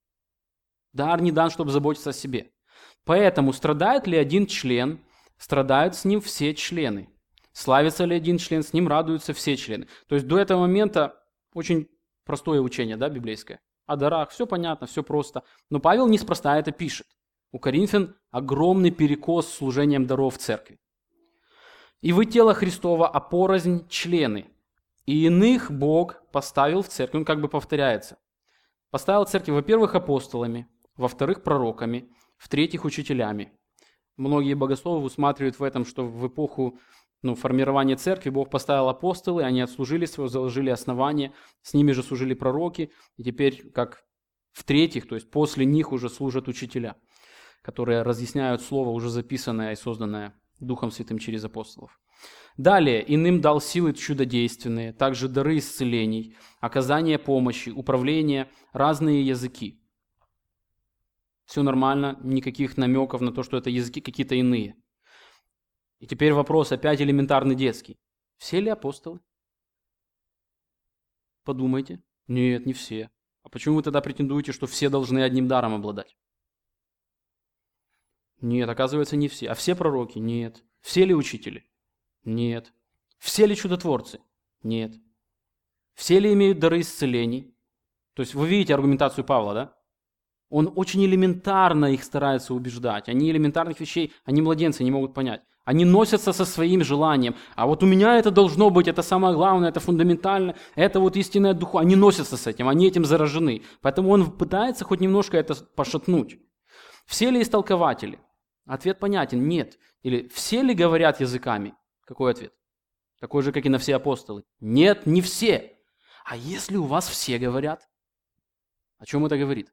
Дар не дан, чтобы заботиться о себе. Поэтому страдает ли один член, страдают с ним все члены. Славится ли один член, с ним радуются все члены. То есть до этого момента очень простое учение, да, библейское. О дарах, все понятно, все просто. Но Павел неспроста это пишет. У Коринфян огромный перекос с служением даров в церкви. «И вы тело Христово, а порознь члены. И иных Бог поставил в церковь». Он как бы повторяется. Поставил в церкви, во-первых, апостолами, во-вторых, пророками, в-третьих, учителями. Многие богословы усматривают в этом, что в эпоху формирования церкви Бог поставил апостолы, они отслужили свое, заложили основание, с ними же служили пророки, и теперь как в-третьих, то есть после них уже служат учителя, которые разъясняют слово, уже записанное и созданное Духом Святым через апостолов. Далее, иным дал силы чудодейственные, также дары исцелений, оказание помощи, управление, разные языки. Все нормально, никаких намеков на то, что это языки какие-то иные. И теперь вопрос опять элементарный детский. Все ли апостолы? Подумайте. Нет, не все. А почему вы тогда претендуете, что все должны одним даром обладать? Нет, оказывается, не все. А все пророки? Нет. Все ли учители? Нет. Все ли чудотворцы? Нет. Все ли имеют дары исцелений? То есть вы видите аргументацию Павла, да? Он очень элементарно их старается убеждать. Они элементарных вещей, они младенцы, не могут понять. Они носятся со своим желанием. А вот у меня это должно быть, это самое главное, это фундаментально, это вот истинное духу. Они носятся с этим, они этим заражены. Поэтому он пытается хоть немножко это пошатнуть. Все ли истолкователи? Ответ понятен, нет. Или все ли говорят языками? Какой ответ? Такой же, как и на все апостолы. Нет, не все. А если у вас все говорят? О чем это говорит?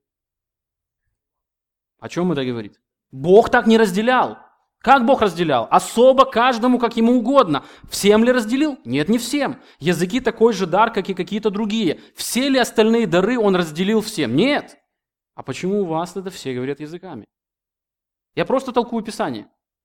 О чем это говорит? Бог так не разделял. Как Бог разделял? Особо каждому, как ему угодно. Всем ли разделил? Нет, не всем. Языки такой же дар, как и какие-то другие. Все ли остальные дары он разделил всем? Нет. А почему у вас это все говорят языками? Я просто толкую Писание.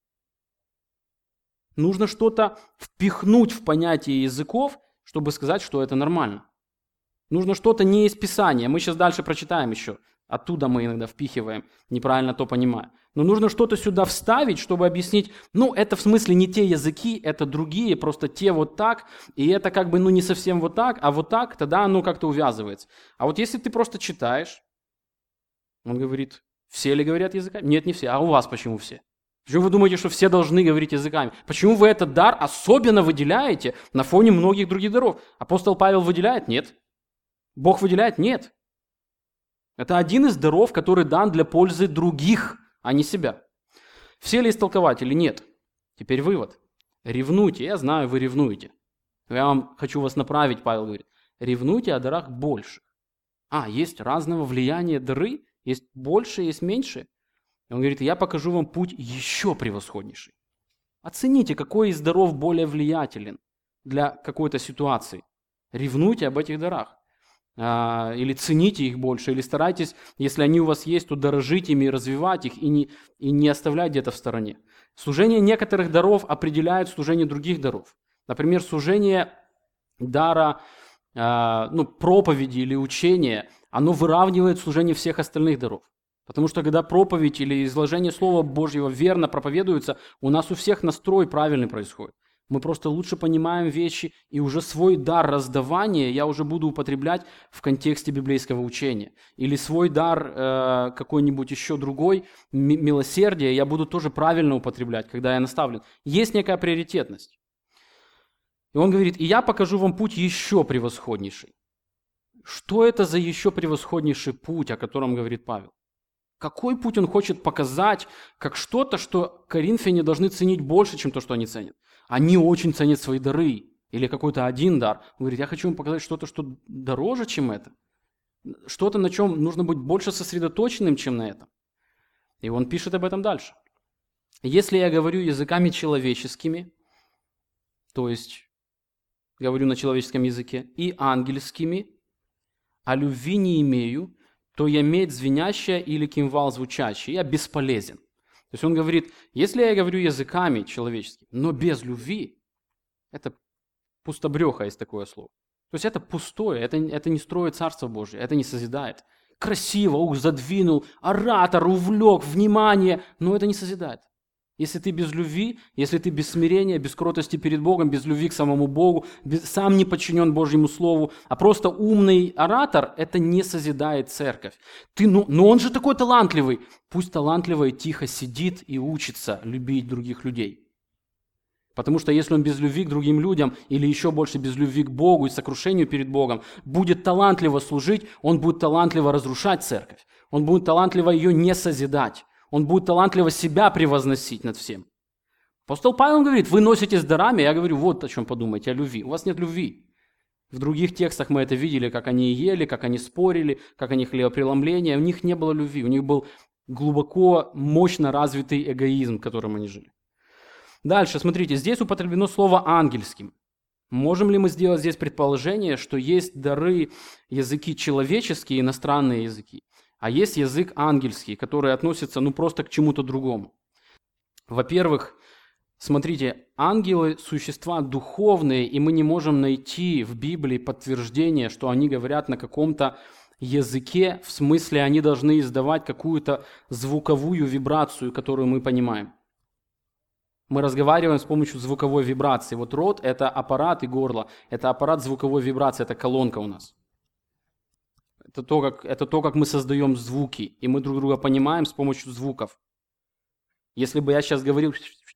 Нужно что-то впихнуть в понятие языков, чтобы сказать, что это нормально. Нужно что-то не из Писания. Мы сейчас дальше прочитаем еще. Оттуда мы иногда впихиваем, неправильно то понимая. Но нужно что-то сюда вставить, чтобы объяснить, это в смысле не те языки, это другие, просто те вот так, и это как бы не совсем вот так, а вот так, тогда оно как-то увязывается. А вот если ты просто читаешь, он говорит, все ли говорят языками? Нет, не все. А у вас почему все? Почему вы думаете, что все должны говорить языками? Почему вы этот дар особенно выделяете на фоне многих других даров? Апостол Павел выделяет? Нет. Бог выделяет? Нет. Это один из даров, который дан для пользы других, а не себя. Все ли истолкователи? Нет. Теперь вывод. Ревнуйте. Я знаю, вы ревнуете. Хочу вас направить, Павел говорит. Ревнуйте о дарах больших. Есть разного влияния дары? Есть больше, есть меньше? И он говорит, я покажу вам путь еще превосходнейший. Оцените, какой из даров более влиятелен для какой-то ситуации. Ревнуйте об этих дарах. Или цените их больше, или старайтесь, если они у вас есть, то дорожить ими, развивать их и не оставлять где-то в стороне. Служение некоторых даров определяет служение других даров. Например, служение дара проповеди или учения, оно выравнивает служение всех остальных даров. Потому что когда проповедь или изложение Слова Божьего верно проповедуется, у нас у всех настрой правильный происходит. Мы просто лучше понимаем вещи, и уже свой дар раздавания я уже буду употреблять в контексте библейского учения. Или свой дар какой-нибудь еще другой, милосердие, я буду тоже правильно употреблять, когда я наставлен. Есть некая приоритетность. И он говорит, и я покажу вам путь еще превосходнейший. Что это за еще превосходнейший путь, о котором говорит Павел? Какой путь он хочет показать, как что-то, что коринфяне должны ценить больше, чем то, что они ценят? Они очень ценят свои дары или какой-то один дар. Он говорит, я хочу им показать что-то, что дороже, чем это. Что-то, на чем нужно быть больше сосредоточенным, чем на этом. И он пишет об этом дальше. Если я говорю языками человеческими, то есть говорю на человеческом языке, и ангельскими, а любви не имею, то я медь звенящая или кимвал звучащий, я бесполезен. То есть он говорит, если я говорю языками человеческими, но без любви, это пустобреха, есть такое слово. То есть это пустое, это не строит Царство Божие, это не созидает. Красиво, задвинул, оратор, увлек, внимание, но это не созидает. Если ты без любви, если ты без смирения, без кротости перед Богом, без любви к самому Богу, сам не подчинен Божьему Слову, а просто умный оратор, это не созидает церковь. Но он же такой талантливый. Пусть талантливый тихо сидит и учится любить других людей. Потому что если он без любви к другим людям, или еще больше без любви к Богу и сокрушению перед Богом, будет талантливо служить, он будет талантливо разрушать церковь. Он будет талантливо ее не созидать. Он будет талантливо себя превозносить над всем. Апостол Павел говорит, вы носитесь дарами, я говорю, вот о чем подумайте, о любви. У вас нет любви. В других текстах мы это видели, как они ели, как они спорили, как они хлебопреломление. У них не было любви, у них был глубоко, мощно развитый эгоизм, в котором они жили. Дальше, смотрите, здесь употреблено слово «ангельским». Можем ли мы сделать здесь предположение, что есть дары, языки человеческие, иностранные языки, а есть язык ангельский, который относится просто к чему-то другому? Во-первых, смотрите, ангелы – существа духовные, и мы не можем найти в Библии подтверждение, что они говорят на каком-то языке, в смысле они должны издавать какую-то звуковую вибрацию, которую мы понимаем. Мы разговариваем с помощью звуковой вибрации. Вот рот – это аппарат, и горло – это аппарат звуковой вибрации, это колонка у нас. Это то, как мы создаем звуки, и мы друг друга понимаем с помощью звуков. Если бы я сейчас говорил,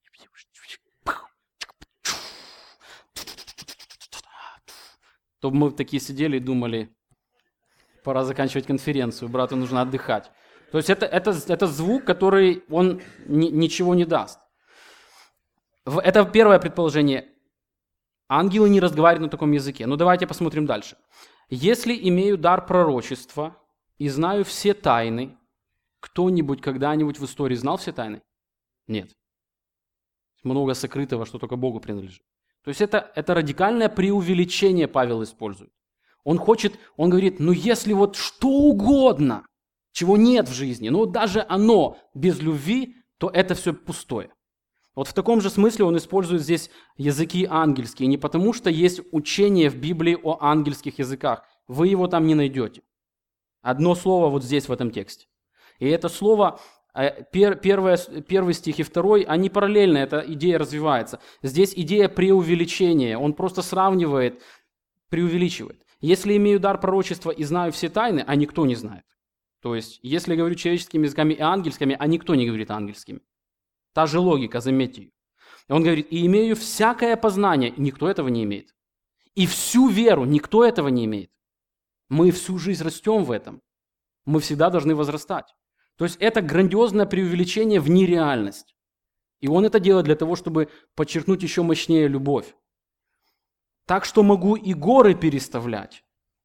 то мы такие сидели и думали, пора заканчивать конференцию, брату нужно отдыхать. То есть это звук, который он ничего не даст. Это первое предположение. Ангелы не разговаривают на таком языке. Но давайте посмотрим дальше. Если имею дар пророчества и знаю все тайны, кто-нибудь когда-нибудь в истории знал все тайны? Нет. Много сокрытого, что только Богу принадлежит. То есть это радикальное преувеличение Павел использует. Он говорит, если вот что угодно, чего нет в жизни, но даже оно без любви, то это все пустое. Вот в таком же смысле он использует здесь языки ангельские, не потому что есть учение в Библии о ангельских языках. Вы его там не найдете. Одно слово вот здесь, в этом тексте. И это слово, первый стих и второй, они параллельно, эта идея развивается. Здесь идея преувеличения, он просто сравнивает, преувеличивает. Если имею дар пророчества и знаю все тайны, а никто не знает. То есть, если говорю человеческими языками и ангельскими, а никто не говорит ангельскими. Та же логика, заметьте ее. Он говорит, и имею всякое познание, никто этого не имеет. И всю веру, никто этого не имеет. Мы всю жизнь растем в этом. Мы всегда должны возрастать. То есть это грандиозное преувеличение в нереальность. И он это делает для того, чтобы подчеркнуть еще мощнее любовь. Так что могу и горы переставлять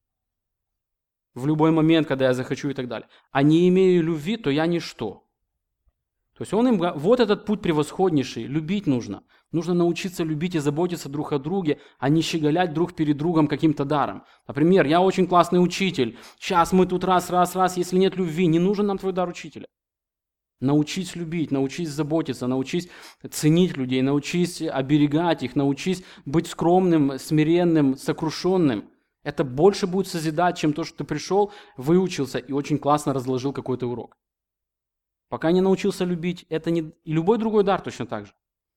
в любой момент, когда я захочу и так далее. А не имею любви, то я ничто. То есть он им говорит, вот этот путь превосходнейший, любить нужно. Нужно научиться любить и заботиться друг о друге, а не щеголять друг перед другом каким-то даром. Например, я очень классный учитель, сейчас мы тут раз, если нет любви, не нужен нам твой дар учителя. Научись любить, научись заботиться, научись ценить людей, научись оберегать их, научись быть скромным, смиренным, сокрушенным. Это больше будет созидать, чем то, что ты пришел, выучился и очень классно разложил какой-то урок. Пока не научился любить, это не... И любой другой дар точно так же.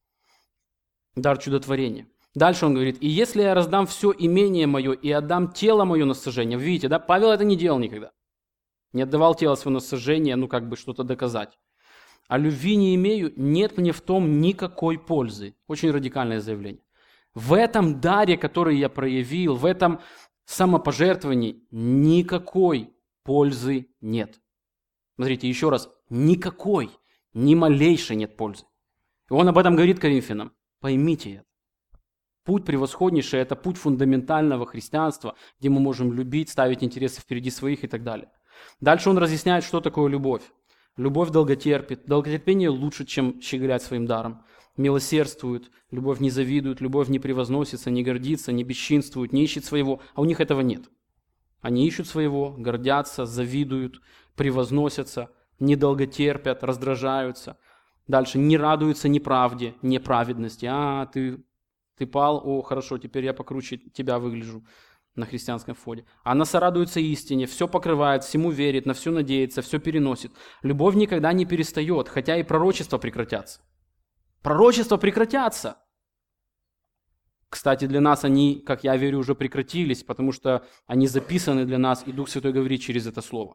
Дар чудотворения. Дальше он говорит, и если я раздам все имение мое и отдам тело мое на сожжение. Видите, да, Павел это не делал никогда. Не отдавал тело свое на сожжение, что-то доказать. А любви не имею, нет мне в том никакой пользы. Очень радикальное заявление. В этом даре, который я проявил, в этом самопожертвовании никакой пользы нет. Смотрите, еще раз, никакой, ни малейшей нет пользы. И он об этом говорит Коринфянам. Поймите это. Путь превосходнейший – это путь фундаментального христианства, где мы можем любить, ставить интересы впереди своих и так далее. Дальше он разъясняет, что такое любовь. Любовь долготерпит. Долготерпение лучше, чем щеголять своим даром. Милосердствует, любовь не завидует, любовь не превозносится, не гордится, не бесчинствует, не ищет своего. А у них этого нет. Они ищут своего, гордятся, завидуют, превозносятся, недолготерпят, раздражаются. Дальше не радуются неправде, неправедности. Ты пал, хорошо, теперь я покруче тебя выгляжу на христианском фоне. Она сорадуется истине, все покрывает, всему верит, на все надеется, все переносит. Любовь никогда не перестает, хотя и пророчества прекратятся. Пророчества прекратятся. Кстати, для нас они, как я верю, уже прекратились, потому что они записаны для нас, и Дух Святой говорит через это слово.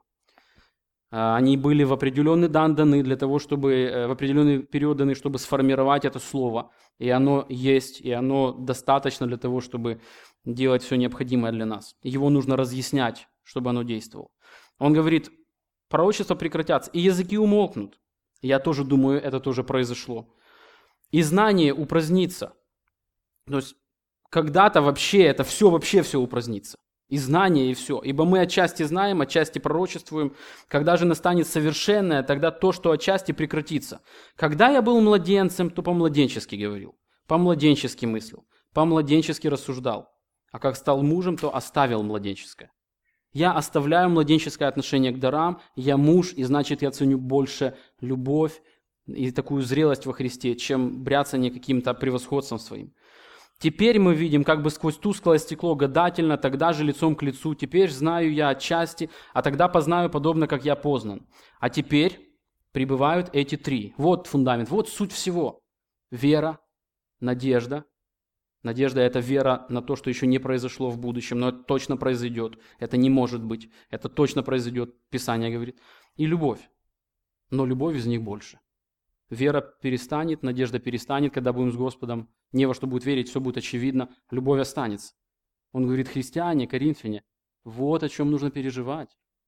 Они были в определенный дан даны для того, чтобы в определенный период даны, чтобы сформировать это слово. И оно есть, и оно достаточно для того, чтобы делать все необходимое для нас. Его нужно разъяснять, чтобы оно действовало. Он говорит, пророчества прекратятся, и языки умолкнут. Я тоже думаю, это тоже произошло. И знание упразднится. То есть когда-то вообще все упразднится. И знание, и все. Ибо мы отчасти знаем, отчасти пророчествуем. Когда же настанет совершенное, тогда то, что отчасти прекратится. Когда я был младенцем, то по-младенчески говорил, по-младенчески мыслил, по-младенчески рассуждал. А как стал мужем, то оставил младенческое. Я оставляю младенческое отношение к дарам, я муж, и значит я ценю больше любовь и такую зрелость во Христе, чем бряцание каким-то превосходством своим. Теперь мы видим как бы сквозь тусклое стекло гадательно, тогда же лицом к лицу. Теперь знаю я отчасти, а тогда познаю подобно, как я познан. А теперь пребывают эти три. Вот фундамент, вот суть всего. Вера, надежда. Надежда – это вера на то, что еще не произошло в будущем, но это точно произойдет. Это не может быть. Это точно произойдет, Писание говорит. И любовь. Но любовь из них больше. Вера перестанет, надежда перестанет, когда будем с Господом. Не во что будет верить, все будет очевидно. Любовь останется. Он говорит, христиане, коринфяне, вот о чем нужно переживать.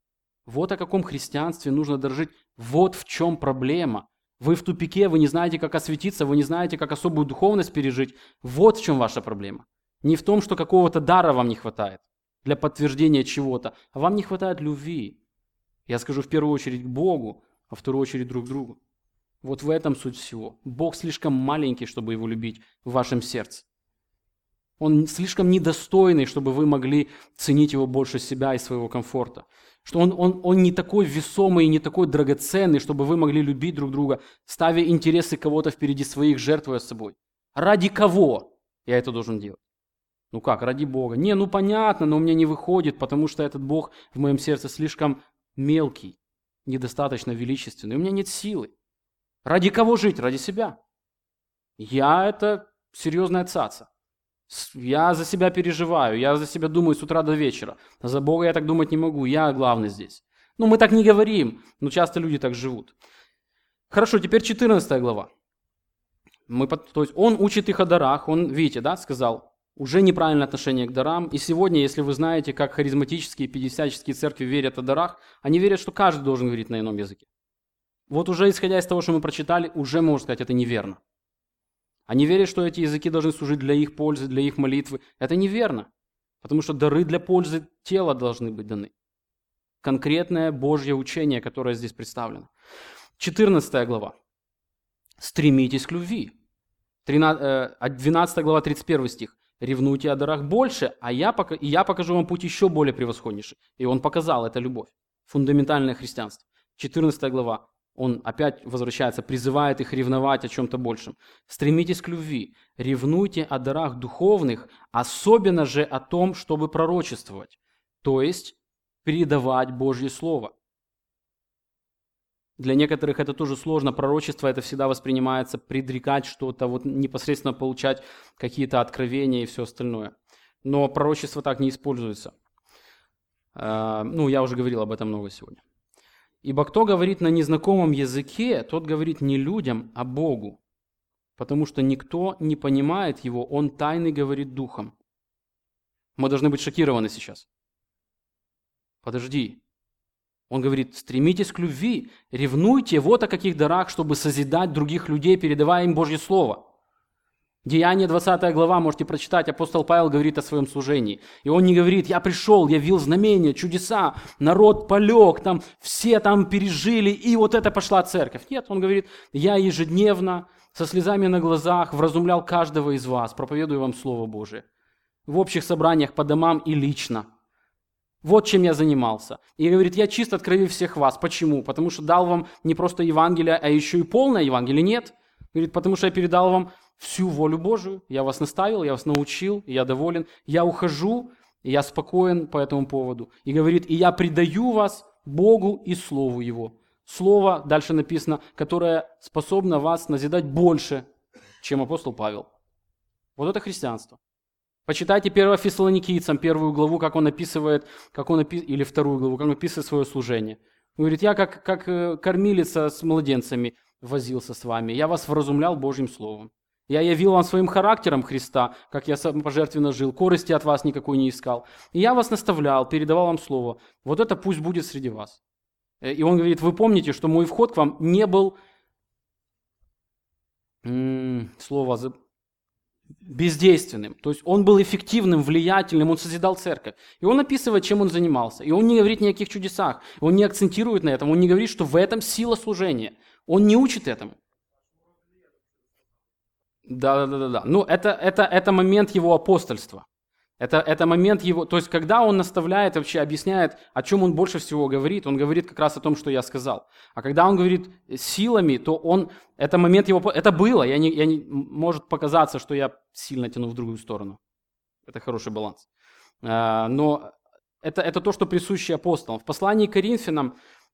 Вот о каком христианстве нужно дорожить. Вот в чем проблема. Вы в тупике, вы не знаете, как осветиться, вы не знаете, как особую духовность пережить. Вот в чем ваша проблема. Не в том, что какого-то дара вам не хватает для подтверждения чего-то, а вам не хватает любви. Я скажу в первую очередь к Богу, а во вторую очередь друг к другу. Вот в этом суть всего. Бог слишком маленький, чтобы его любить в вашем сердце. Он слишком недостойный, чтобы вы могли ценить его больше себя и своего комфорта. Что он не такой весомый и не такой драгоценный, чтобы вы могли любить друг друга, ставя интересы кого-то впереди своих, жертвуя собой. Ради кого я это должен делать? Ну как, ради Бога? Не, ну понятно, но у меня не выходит, потому что этот Бог в моем сердце слишком мелкий, недостаточно величественный. У меня нет силы. Ради кого жить? Ради себя. Я это серьезная цаца. Я за себя переживаю, я за себя думаю с утра до вечера. А за Бога я так думать не могу, я главный здесь. Ну, мы так не говорим, но часто люди так живут. Хорошо, теперь 14 глава. То есть он учит их о дарах, он, видите, да, сказал, уже неправильное отношение к дарам. И сегодня, если вы знаете, как харизматические, пятидесятнические церкви верят о дарах, они верят, что каждый должен говорить на ином языке. Вот уже исходя из того, что мы прочитали, уже можно сказать, это неверно. Они верят, что эти языки должны служить для их пользы, для их молитвы. Это неверно, потому что дары для пользы тела должны быть даны. Конкретное Божье учение, которое здесь представлено. 14 глава. Стремитесь к любви. 12 глава, 31 стих. Ревнуйте о дарах больше, и я покажу вам путь еще более превосходнейший. И он показал, это любовь. Фундаментальное христианство. 14 глава. Он опять возвращается, призывает их ревновать о чем-то большем. Стремитесь к любви, ревнуйте о дарах духовных, особенно же о том, чтобы пророчествовать, то есть передавать Божье Слово. Для некоторых это тоже сложно. Пророчество это всегда воспринимается предрекать что-то, вот непосредственно получать какие-то откровения и все остальное. Но пророчество так не используется. Я уже говорил об этом много сегодня. Ибо кто говорит на незнакомом языке, тот говорит не людям, а Богу, потому что никто не понимает его, он тайный говорит духом. Мы должны быть шокированы сейчас. Подожди. Он говорит, стремитесь к любви, ревнуйте вот о каких дарах, чтобы созидать других людей, передавая им Божье Слово. Деяние 20 глава, можете прочитать, апостол Павел говорит о своем служении. И он не говорит, я пришел, я явил знамения, чудеса, народ полег, там все там пережили, и вот это пошла церковь. Нет, он говорит, я ежедневно, со слезами на глазах, вразумлял каждого из вас, проповедую вам Слово Божие. В общих собраниях по домам и лично. Вот чем я занимался. И говорит, я чист от крови всех вас. Почему? Потому что дал вам не просто Евангелие, а еще и полное Евангелие. Нет. Говорит, потому что я передал вам всю волю Божию, я вас наставил, я вас научил, я доволен, я ухожу, и я спокоен по этому поводу. И говорит, и я предаю вас Богу и Слову Его. Слово, дальше написано, которое способно вас назидать больше, чем апостол Павел. Вот это христианство. Почитайте 1 Фессалоникийцам, 1 главу, как он описывает, или 2 главу, как он описывает свое служение. Он говорит, я как кормилица с младенцами возился с вами, я вас вразумлял Божьим Словом. Я явил вам своим характером Христа, как я самопожертвенно жил, корысти от вас никакой не искал. И я вас наставлял, передавал вам слово. Вот это пусть будет среди вас. И он говорит, вы помните, что мой вход к вам не был, бездейственным. То есть он был эффективным, влиятельным, он созидал церковь. И он описывает, чем он занимался. И он не говорит ни о каких чудесах, он не акцентирует на этом, он не говорит, что в этом сила служения. Он не учит этому. Да. Ну, это момент его апостольства. Это момент его... То есть, когда он наставляет, вообще объясняет, о чем он больше всего говорит, он говорит как раз о том, что я сказал. А когда он говорит силами, то это момент его... Это было. Может показаться, что я сильно тяну в другую сторону. Это хороший баланс. Но это то, что присуще апостолам. В послании к Коринфянам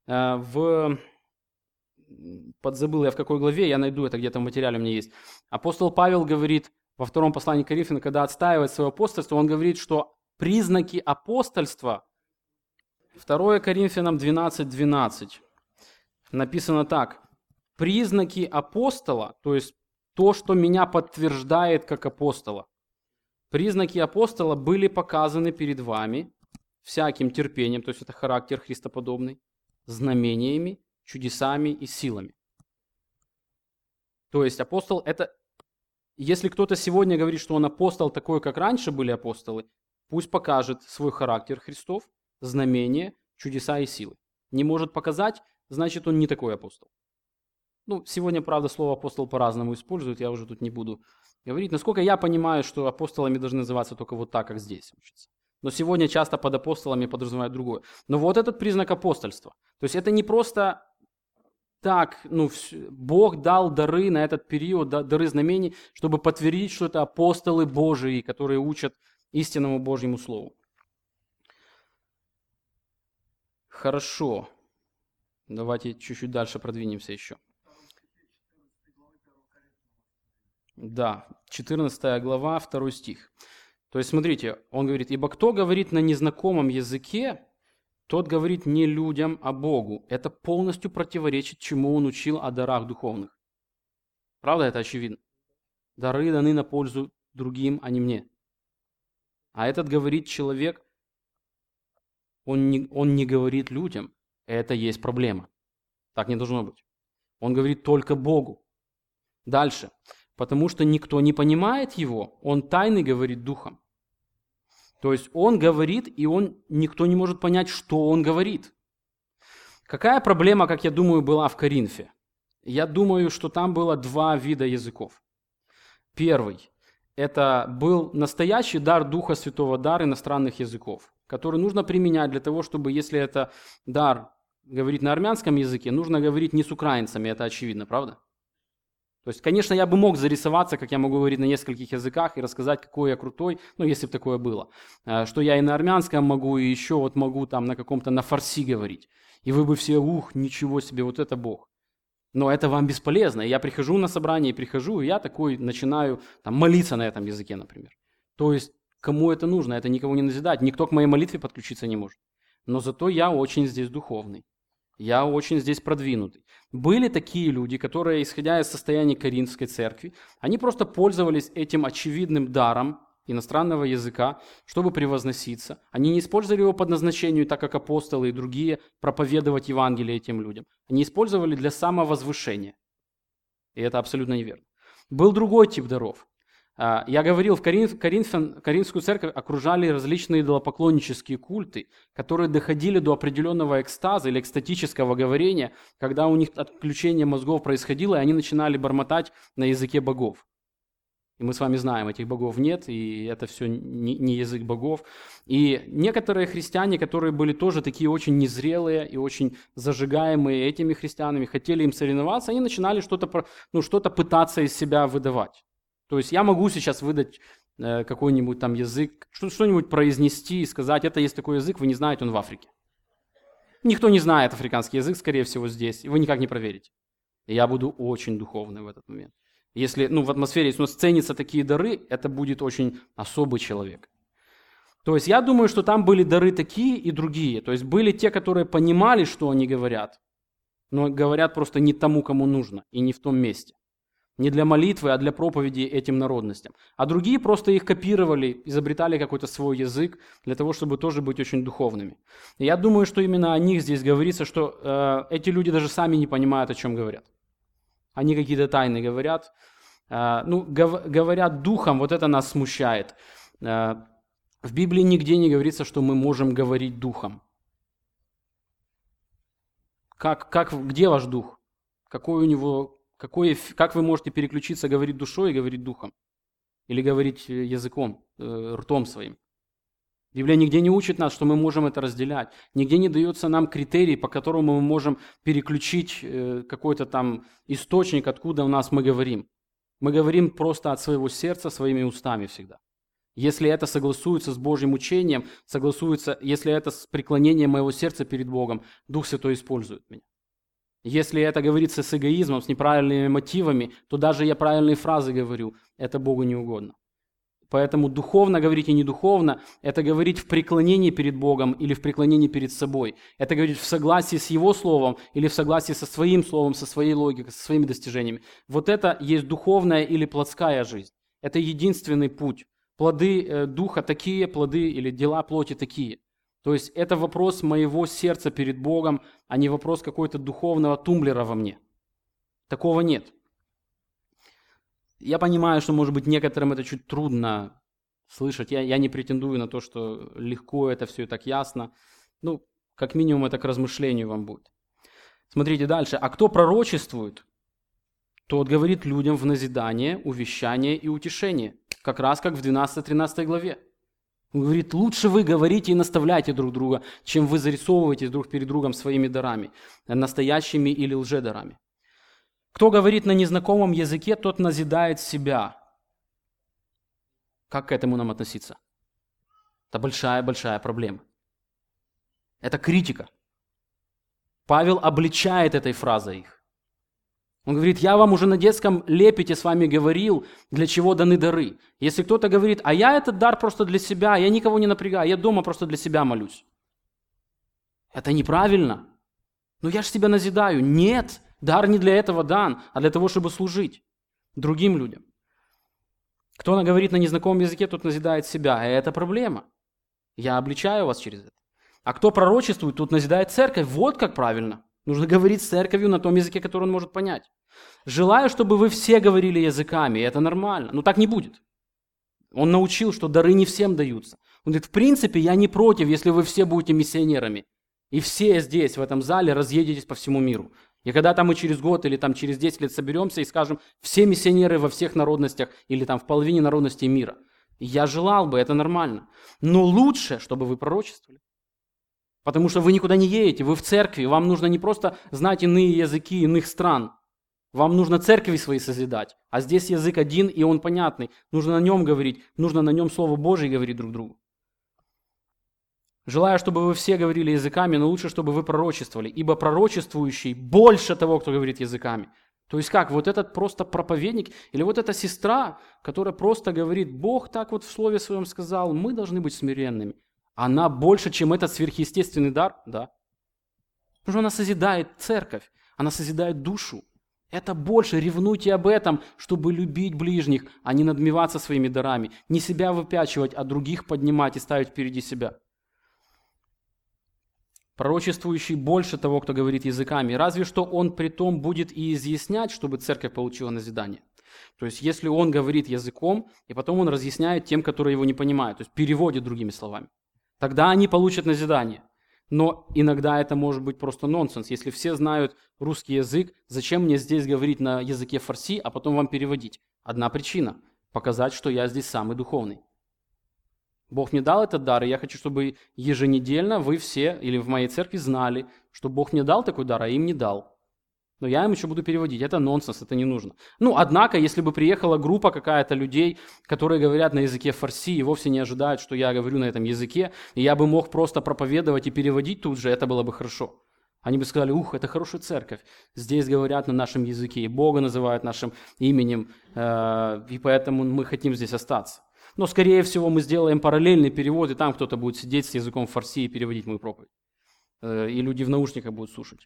подзабыл я в какой главе, я найду это где-то в материале у меня есть. Апостол Павел говорит во втором послании к Коринфянам, когда отстаивает свое апостольство, он говорит, что признаки апостольства, 2 Коринфянам 12:12, написано так, признаки апостола, то есть то, что меня подтверждает как апостола, признаки апостола были показаны перед вами, всяким терпением, то есть это характер христоподобный, знамениями, чудесами и силами. То есть апостол это, если кто-то сегодня говорит, что он апостол такой, как раньше были апостолы, пусть покажет свой характер Христов, знамения, чудеса и силы. Не может показать, значит он не такой апостол. Ну, сегодня, правда, слово апостол по-разному используют, я уже тут не буду говорить. Насколько я понимаю, что апостолами должны называться только вот так, как здесь учится. Но сегодня часто под апостолами подразумевают другое. Но вот этот признак апостольства. То есть это не просто так, Бог дал дары на этот период, дары знамений, чтобы подтвердить, что это апостолы Божии, которые учат истинному Божьему Слову. Хорошо. Давайте чуть-чуть дальше продвинемся еще. Да, 14 глава, 2 стих. То есть, смотрите, он говорит, «Ибо кто говорит на незнакомом языке, тот говорит не людям, а Богу». Это полностью противоречит, чему он учил о дарах духовных. Правда, это очевидно? Дары даны на пользу другим, а не мне. А этот говорит человек, он не говорит людям. Это есть проблема. Так не должно быть. Он говорит только Богу. Дальше. Потому что никто не понимает его, он тайный говорит духом. То есть он говорит, и никто не может понять, что он говорит. Какая проблема, как я думаю, была в Коринфе? Я думаю, что там было 2 вида языков. Первый – это был настоящий дар Духа Святого, дар иностранных языков, который нужно применять для того, чтобы, если это дар говорить на армянском языке, нужно говорить не с украинцами, это очевидно, правда? То есть, конечно, я бы мог зарисоваться, как я могу говорить на нескольких языках и рассказать, какой я крутой, если бы такое было. Что я и на армянском могу, и еще вот могу там на каком-то на фарси говорить. И вы бы все, ничего себе, вот это Бог. Но это вам бесполезно. Я прихожу на собрание, и я такой начинаю там, молиться на этом языке, например. То есть, кому это нужно? Это никого не назидать. Никто к моей молитве подключиться не может. Но зато я очень здесь духовный. Я очень здесь продвинутый. Были такие люди, которые, исходя из состояния Коринфской церкви, они просто пользовались этим очевидным даром иностранного языка, чтобы превозноситься. Они не использовали его по назначению, так как апостолы и другие, проповедовать Евангелие этим людям. Они использовали для самовозвышения. И это абсолютно неверно. Был другой тип даров. Я говорил, в Коринфскую церковь окружали различные идолопоклоннические культы, которые доходили до определенного экстаза или экстатического говорения, когда у них отключение мозгов происходило, и они начинали бормотать на языке богов. И мы с вами знаем, этих богов нет, и это все не язык богов. И некоторые христиане, которые были тоже такие очень незрелые и очень зажигаемые этими христианами, хотели им соревноваться, они начинали что-то пытаться из себя выдавать. То есть я могу сейчас выдать какой-нибудь там язык, что-нибудь произнести и сказать, это есть такой язык, вы не знаете, он в Африке. Никто не знает африканский язык, скорее всего, здесь, и вы никак не проверите. И я буду очень духовный в этот момент. Если в атмосфере, если у нас ценятся такие дары, это будет очень особый человек. То есть я думаю, что там были дары такие и другие. То есть были те, которые понимали, что они говорят, но говорят просто не тому, кому нужно, и не в том месте. Не для молитвы, а для проповеди этим народностям. А другие просто их копировали, изобретали какой-то свой язык для того, чтобы тоже быть очень духовными. И я думаю, что именно о них здесь говорится, что эти люди даже сами не понимают, о чем говорят. Они какие-то тайны говорят. Говорят духом, вот это нас смущает. В Библии нигде не говорится, что мы можем говорить духом. Где ваш дух? Какой у него... Как вы можете переключиться, говорить душой и говорить духом? Или говорить языком, ртом своим? Библия нигде не учит нас, что мы можем это разделять. Нигде не дается нам критерий, по которому мы можем переключить какой-то там источник, откуда у нас мы говорим. Мы говорим просто от своего сердца, своими устами всегда. Если это согласуется с Божьим учением, если это с преклонением моего сердца перед Богом, Дух Святой использует меня. Если это говорится с эгоизмом, с неправильными мотивами, то даже я правильные фразы говорю, это Богу не угодно. Поэтому духовно говорить и не духовно – это говорить в преклонении перед Богом или в преклонении перед собой. Это говорить в согласии с Его Словом или в согласии со своим Словом, со своей логикой, со своими достижениями. Вот это есть духовная или плотская жизнь. Это единственный путь. Плоды Духа такие, плоды или дела плоти такие. То есть это вопрос моего сердца перед Богом, а не вопрос какой-то духовного тумблера во мне. Такого нет. Я понимаю, что, может быть, некоторым это чуть трудно слышать. Я не претендую на то, что легко это все и так ясно. Ну, как минимум, это к размышлению вам будет. Смотрите дальше. А кто пророчествует, тот говорит людям в назидание, увещание и утешение. Как раз как в 12-13 главе. Он говорит, лучше вы говорите и наставляйте друг друга, чем вы зарисовываетесь друг перед другом своими дарами, настоящими или лжедарами. Кто говорит на незнакомом языке, тот назидает себя. Как к этому нам относиться? Это большая-большая проблема. Это критика. Павел обличает этой фразой их. Он говорит, я вам уже на детском лепете с вами говорил, для чего даны дары. Если кто-то говорит, а я этот дар просто для себя, я никого не напрягаю, я дома просто для себя молюсь. Это неправильно. Но я же себя назидаю. Нет, дар не для этого дан, а для того, чтобы служить другим людям. Кто говорит на незнакомом языке, тот назидает себя. А это проблема. Я обличаю вас через это. А кто пророчествует, тот назидает церковь. Вот как правильно. Нужно говорить с церковью на том языке, который он может понять. Желаю, чтобы вы все говорили языками, и это нормально. Но так не будет. Он научил, что дары не всем даются. Он говорит, в принципе, я не против, если вы все будете миссионерами. И все здесь, в этом зале, разъедетесь по всему миру. И когда там мы через год или там через 10 лет соберемся и скажем, все миссионеры во всех народностях или там в половине народностей мира. Я желал бы, это нормально. Но лучше, чтобы вы пророчествовали. Потому что вы никуда не едете, вы в церкви, вам нужно не просто знать иные языки иных стран, вам нужно церкви свои созидать, а здесь язык один, и он понятный, нужно на нем говорить, нужно на нем Слово Божие говорить друг другу. Желаю, чтобы вы все говорили языками, но лучше, чтобы вы пророчествовали, ибо пророчествующий больше того, кто говорит языками. То есть как, вот этот просто проповедник, или вот эта сестра, которая просто говорит, Бог так вот в Слове Своем сказал, мы должны быть смиренными. Она больше, чем этот сверхъестественный дар? Да. Потому что она созидает церковь, она созидает душу. Это больше, ревнуйте об этом, чтобы любить ближних, а не надмеваться своими дарами. Не себя выпячивать, а других поднимать и ставить впереди себя. Пророчествующий больше того, кто говорит языками. Разве что он при том будет и изъяснять, чтобы церковь получила назидание. То есть, если он говорит языком, и потом он разъясняет тем, которые его не понимают, то есть переводит другими словами. Тогда они получат назидание. Но иногда это может быть просто нонсенс. Если все знают русский язык, зачем мне здесь говорить на языке фарси, а потом вам переводить? Одна причина – показать, что я здесь самый духовный. Бог мне дал этот дар, и я хочу, чтобы еженедельно вы все или в моей церкви знали, что Бог мне дал такой дар, а им не дал. Но я им еще буду переводить. Это нонсенс, это не нужно. Однако, если бы приехала группа какая-то людей, которые говорят на языке фарси и вовсе не ожидают, что я говорю на этом языке, и я бы мог просто проповедовать и переводить тут же, это было бы хорошо. Они бы сказали, это хорошая церковь. Здесь говорят на нашем языке, и Бога называют нашим именем, и поэтому мы хотим здесь остаться. Но, скорее всего, мы сделаем параллельный перевод, и там кто-то будет сидеть с языком фарси и переводить мою проповедь. И люди в наушниках будут слушать.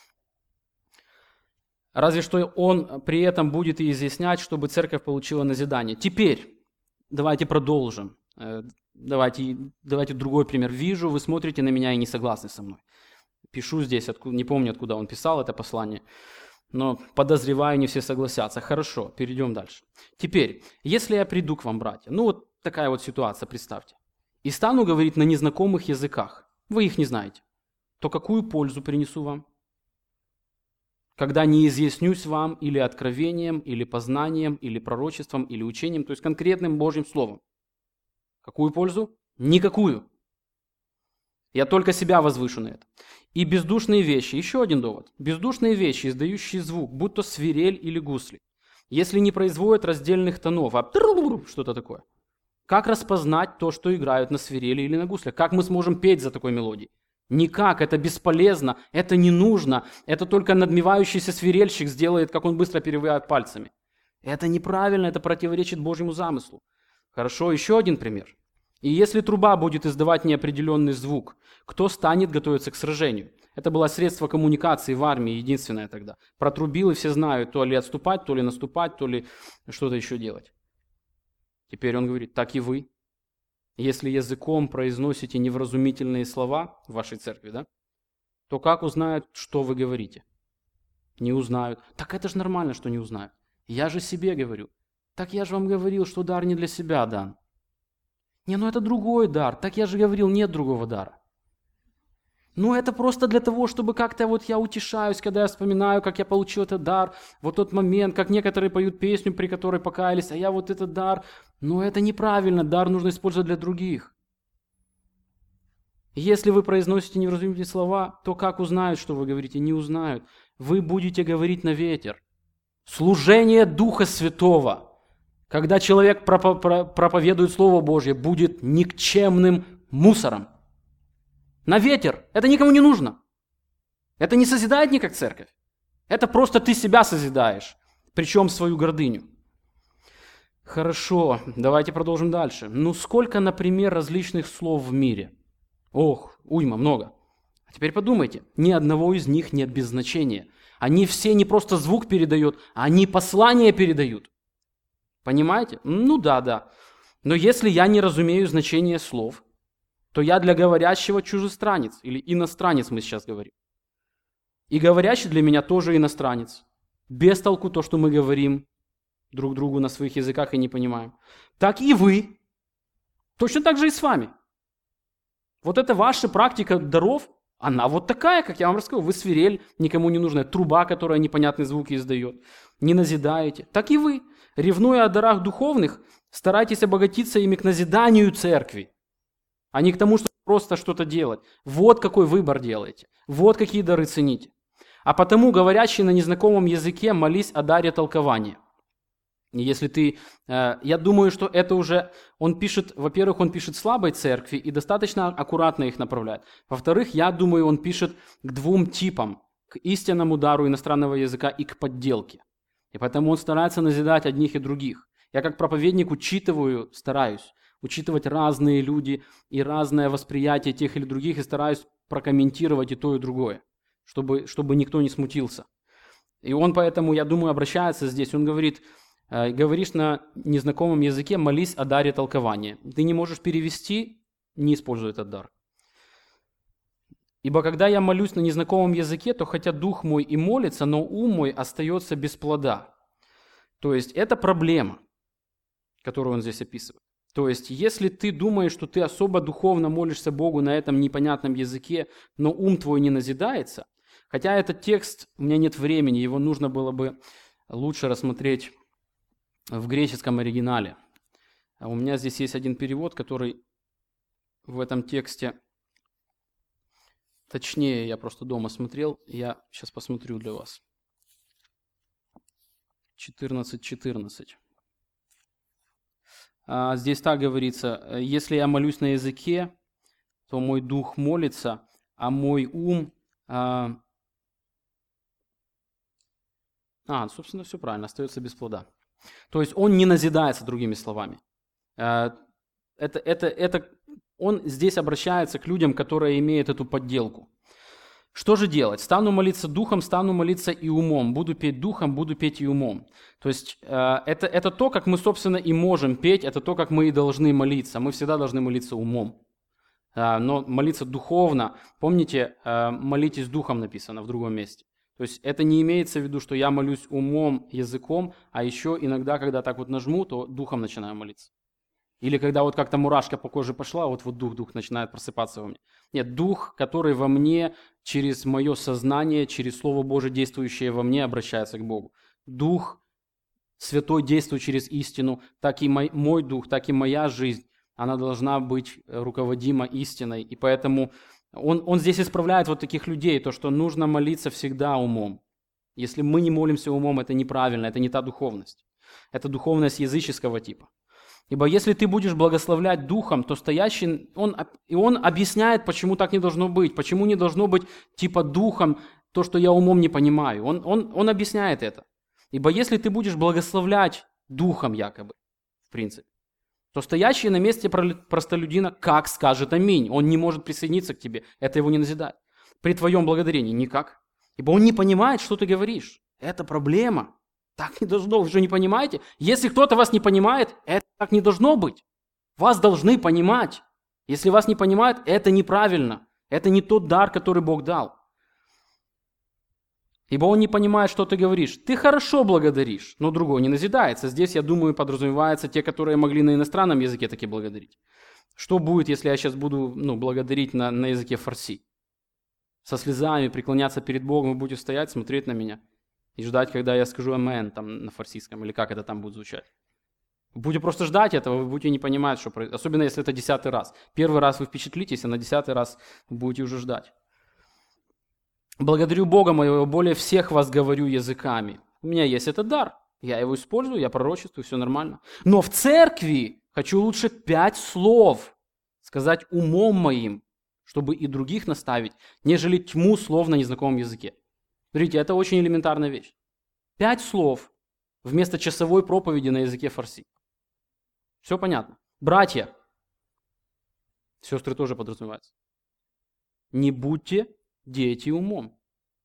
Разве что он при этом будет и изъяснять, чтобы церковь получила назидание. Теперь давайте продолжим. Давайте другой пример. Вижу, вы смотрите на меня и не согласны со мной. Пишу здесь, не помню, откуда он писал это послание, но подозреваю, не все согласятся. Хорошо, перейдем дальше. Теперь, если я приду к вам, братья, такая вот ситуация, представьте, и стану говорить на незнакомых языках, вы их не знаете, то какую пользу принесу вам? Когда не изъяснюсь вам или откровением, или познанием, или пророчеством, или учением, то есть конкретным Божьим Словом. Какую пользу? Никакую. Я только себя возвышу на это. И бездушные вещи, еще один довод. Бездушные вещи, издающие звук, будто свирель или гусли, если не производят раздельных тонов, а что-то такое. Как распознать то, что играют на свирели или на гуслях? Как мы сможем петь за такой мелодией? Никак, это бесполезно, это не нужно, это только надмевающийся свирельщик сделает, как он быстро перебивает пальцами. Это неправильно, это противоречит Божьему замыслу. Хорошо, еще один пример. И если труба будет издавать неопределенный звук, кто станет готовиться к сражению? Это было средство коммуникации в армии, единственное тогда. Протрубил, и все знают, то ли отступать, то ли наступать, то ли что-то еще делать. Теперь он говорит, так и вы. Если языком произносите невразумительные слова в вашей церкви, да, то как узнают, что вы говорите? Не узнают. Так это же нормально, что не узнают. Я же себе говорю. Так я же вам говорил, что дар не для себя дан. Не, ну это другой дар. Так я же говорил, нет другого дара. Ну это просто для того, чтобы как-то вот я утешаюсь, когда я вспоминаю, как я получил этот дар. Вот тот момент, как некоторые поют песню, при которой покаялись, а я вот этот дар. Но это неправильно, дар нужно использовать для других. Если вы произносите невразумительные слова, то как узнают, что вы говорите? Не узнают. Вы будете говорить на ветер. Служение Духа Святого, когда человек проповедует Слово Божье, будет никчемным мусором. На ветер. Это никому не нужно. Это не созидает никак церковь. Это просто ты себя созидаешь, причем свою гордыню. Хорошо, давайте продолжим дальше. Ну сколько, например, различных слов в мире? Ох, уйма, много. А теперь подумайте, ни одного из них нет без значения. Они все не просто звук передают, а они послание передают. Понимаете? Ну да. Но если я не разумею значение слов, то я для говорящего чужестранец, или иностранец мы сейчас говорим. И говорящий для меня тоже иностранец. Без толку то, что мы говорим друг другу на своих языках и не понимаем. Так и вы. Точно так же и с вами. Вот эта ваша практика даров, она вот такая, как я вам рассказал. Вы свирель, никому не нужная, труба, которая непонятные звуки издает. Не назидаете. Так и вы, ревнуя о дарах духовных, старайтесь обогатиться ими к назиданию церкви, а не к тому, чтобы просто что-то делать. Вот какой выбор делаете. Вот какие дары цените. А потому, говорящий на незнакомом языке, молись о даре толкования. Если ты, я думаю, что это уже, он пишет, во-первых, он пишет слабой церкви и достаточно аккуратно их направляет. Во-вторых, я думаю, он пишет к двум типам, к истинному дару иностранного языка и к подделке. И поэтому он старается назидать одних и других. Я как проповедник стараюсь учитывать разные люди и разное восприятие тех или других и стараюсь прокомментировать и то, и другое, чтобы никто не смутился. И он поэтому, я думаю, обращается здесь, он говорит, говоришь на незнакомом языке, молись о даре толкования. Ты не можешь перевести, не используй этот дар. Ибо когда я молюсь на незнакомом языке, то хотя дух мой и молится, но ум мой остается без плода. То есть это проблема, которую он здесь описывает. То есть если ты думаешь, что ты особо духовно молишься Богу на этом непонятном языке, но ум твой не назидается, хотя этот текст, у меня нет времени, его нужно было бы лучше рассмотреть в греческом оригинале. А у меня здесь есть один перевод, который в этом тексте, точнее, я просто дома смотрел, я сейчас посмотрю для вас. 14:14. Здесь так говорится, если я молюсь на языке, то мой дух молится, а мой ум... собственно, все правильно, остается без плода. То есть он не назидается, другими словами. Он здесь обращается к людям, которые имеют эту подделку. Что же делать? Стану молиться духом, стану молиться и умом. Буду петь духом, буду петь и умом. То есть это то, как мы, собственно, и можем петь, это то, как мы и должны молиться. Мы всегда должны молиться умом. Но молиться духовно, помните, молитесь духом написано в другом месте. То есть это не имеется в виду, что я молюсь умом, языком, а еще иногда, когда так вот нажму, то духом начинаю молиться. Или когда вот как-то мурашка по коже пошла, вот дух начинает просыпаться во мне. Нет, дух, который во мне через мое сознание, через Слово Божие, действующее во мне, обращается к Богу. Дух Святой действует через истину, так и мой дух, так и моя жизнь, она должна быть руководима истиной. И поэтому он здесь исправляет вот таких людей, то, что нужно молиться всегда умом. Если мы не молимся умом, это неправильно, это не та духовность. Это духовность языческого типа. Ибо если ты будешь благословлять духом, то стоящий, он объясняет, почему так не должно быть, почему не должно быть типа духом то, что я умом не понимаю. Он объясняет это. Ибо если ты будешь благословлять духом якобы, в принципе, то стоящий на месте простолюдина как скажет аминь. Он не может присоединиться к тебе, это его не назидает. При твоем благодарении никак. Ибо он не понимает, что ты говоришь. Это проблема. Так не должно, вы же не понимаете? Если кто-то вас не понимает, это так не должно быть. Вас должны понимать. Если вас не понимают, это неправильно. Это не тот дар, который Бог дал. Ибо он не понимает, что ты говоришь. Ты хорошо благодаришь, но другой не назидается. Здесь, я думаю, подразумевается те, которые могли на иностранном языке таки благодарить. Что будет, если я сейчас буду благодарить на языке фарси? Со слезами преклоняться перед Богом, вы будете стоять, смотреть на меня и ждать, когда я скажу «амен» там на фарсийском, или как это там будет звучать. Вы будете просто ждать этого, вы будете не понимать, что происходит. Особенно, если это 10-й раз. Первый раз вы впечатлитесь, а на 10-й раз вы будете уже ждать. Благодарю Бога моего, более всех вас говорю языками. У меня есть этот дар, я его использую, я пророчествую, все нормально. Но в церкви хочу лучше 5 слов сказать умом моим, чтобы и других наставить, нежели тьму слов на незнакомом языке. Смотрите, это очень элементарная вещь. 5 слов вместо часовой проповеди на языке фарси. Все понятно. Братья, сестры тоже подразумеваются. Не будьте дети умом.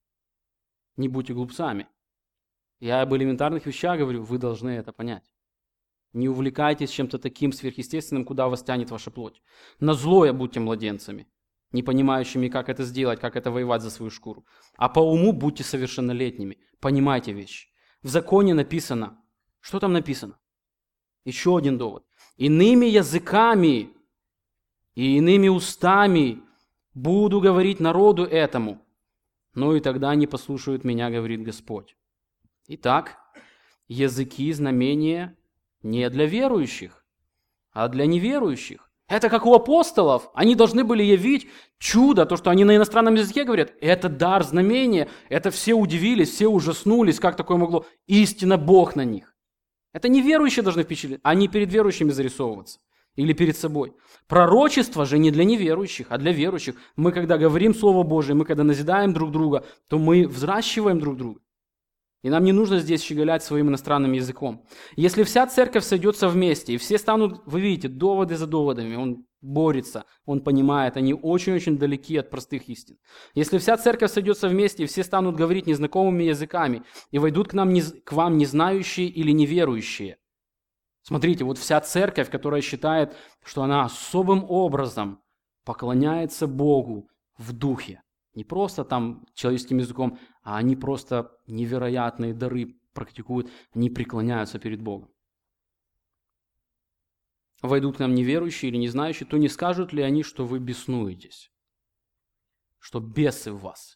Не будьте глупцами. Я об элементарных вещах говорю, вы должны это понять. Не увлекайтесь чем-то таким сверхъестественным, куда вас тянет ваша плоть. На злое будьте младенцами, не понимающими, как это сделать, как это воевать за свою шкуру. А по уму будьте совершеннолетними. Понимайте вещи. В законе написано. Что там написано? Еще один довод. Иными языками и иными устами буду говорить народу этому, но и тогда они послушают меня, говорит Господь. Итак, языки, знамения не для верующих, а для неверующих. Это как у апостолов. Они должны были явить чудо, то, что они на иностранном языке говорят. Это дар знамения. Это все удивились, все ужаснулись, как такое могло. Истинно Бог на них. Это неверующие должны впечатлить, а не перед верующими зарисовываться. Или перед собой. Пророчество же не для неверующих, а для верующих. Мы, когда говорим Слово Божие, мы, когда назидаем друг друга, то мы взращиваем друг друга. И нам не нужно здесь щеголять своим иностранным языком. Если вся церковь сойдется вместе, и все станут, вы видите, доводы за доводами, он борется, он понимает, они очень-очень далеки от простых истин. Если вся церковь сойдется вместе, и все станут говорить незнакомыми языками, и войдут к вам незнающие или неверующие. Смотрите, вот вся церковь, которая считает, что она особым образом поклоняется Богу в духе. Не просто там человеческим языком, а они просто невероятные дары практикуют, они преклоняются перед Богом. Войдут к нам неверующие или не знающие, то не скажут ли они, что вы беснуетесь? Что бесы в вас?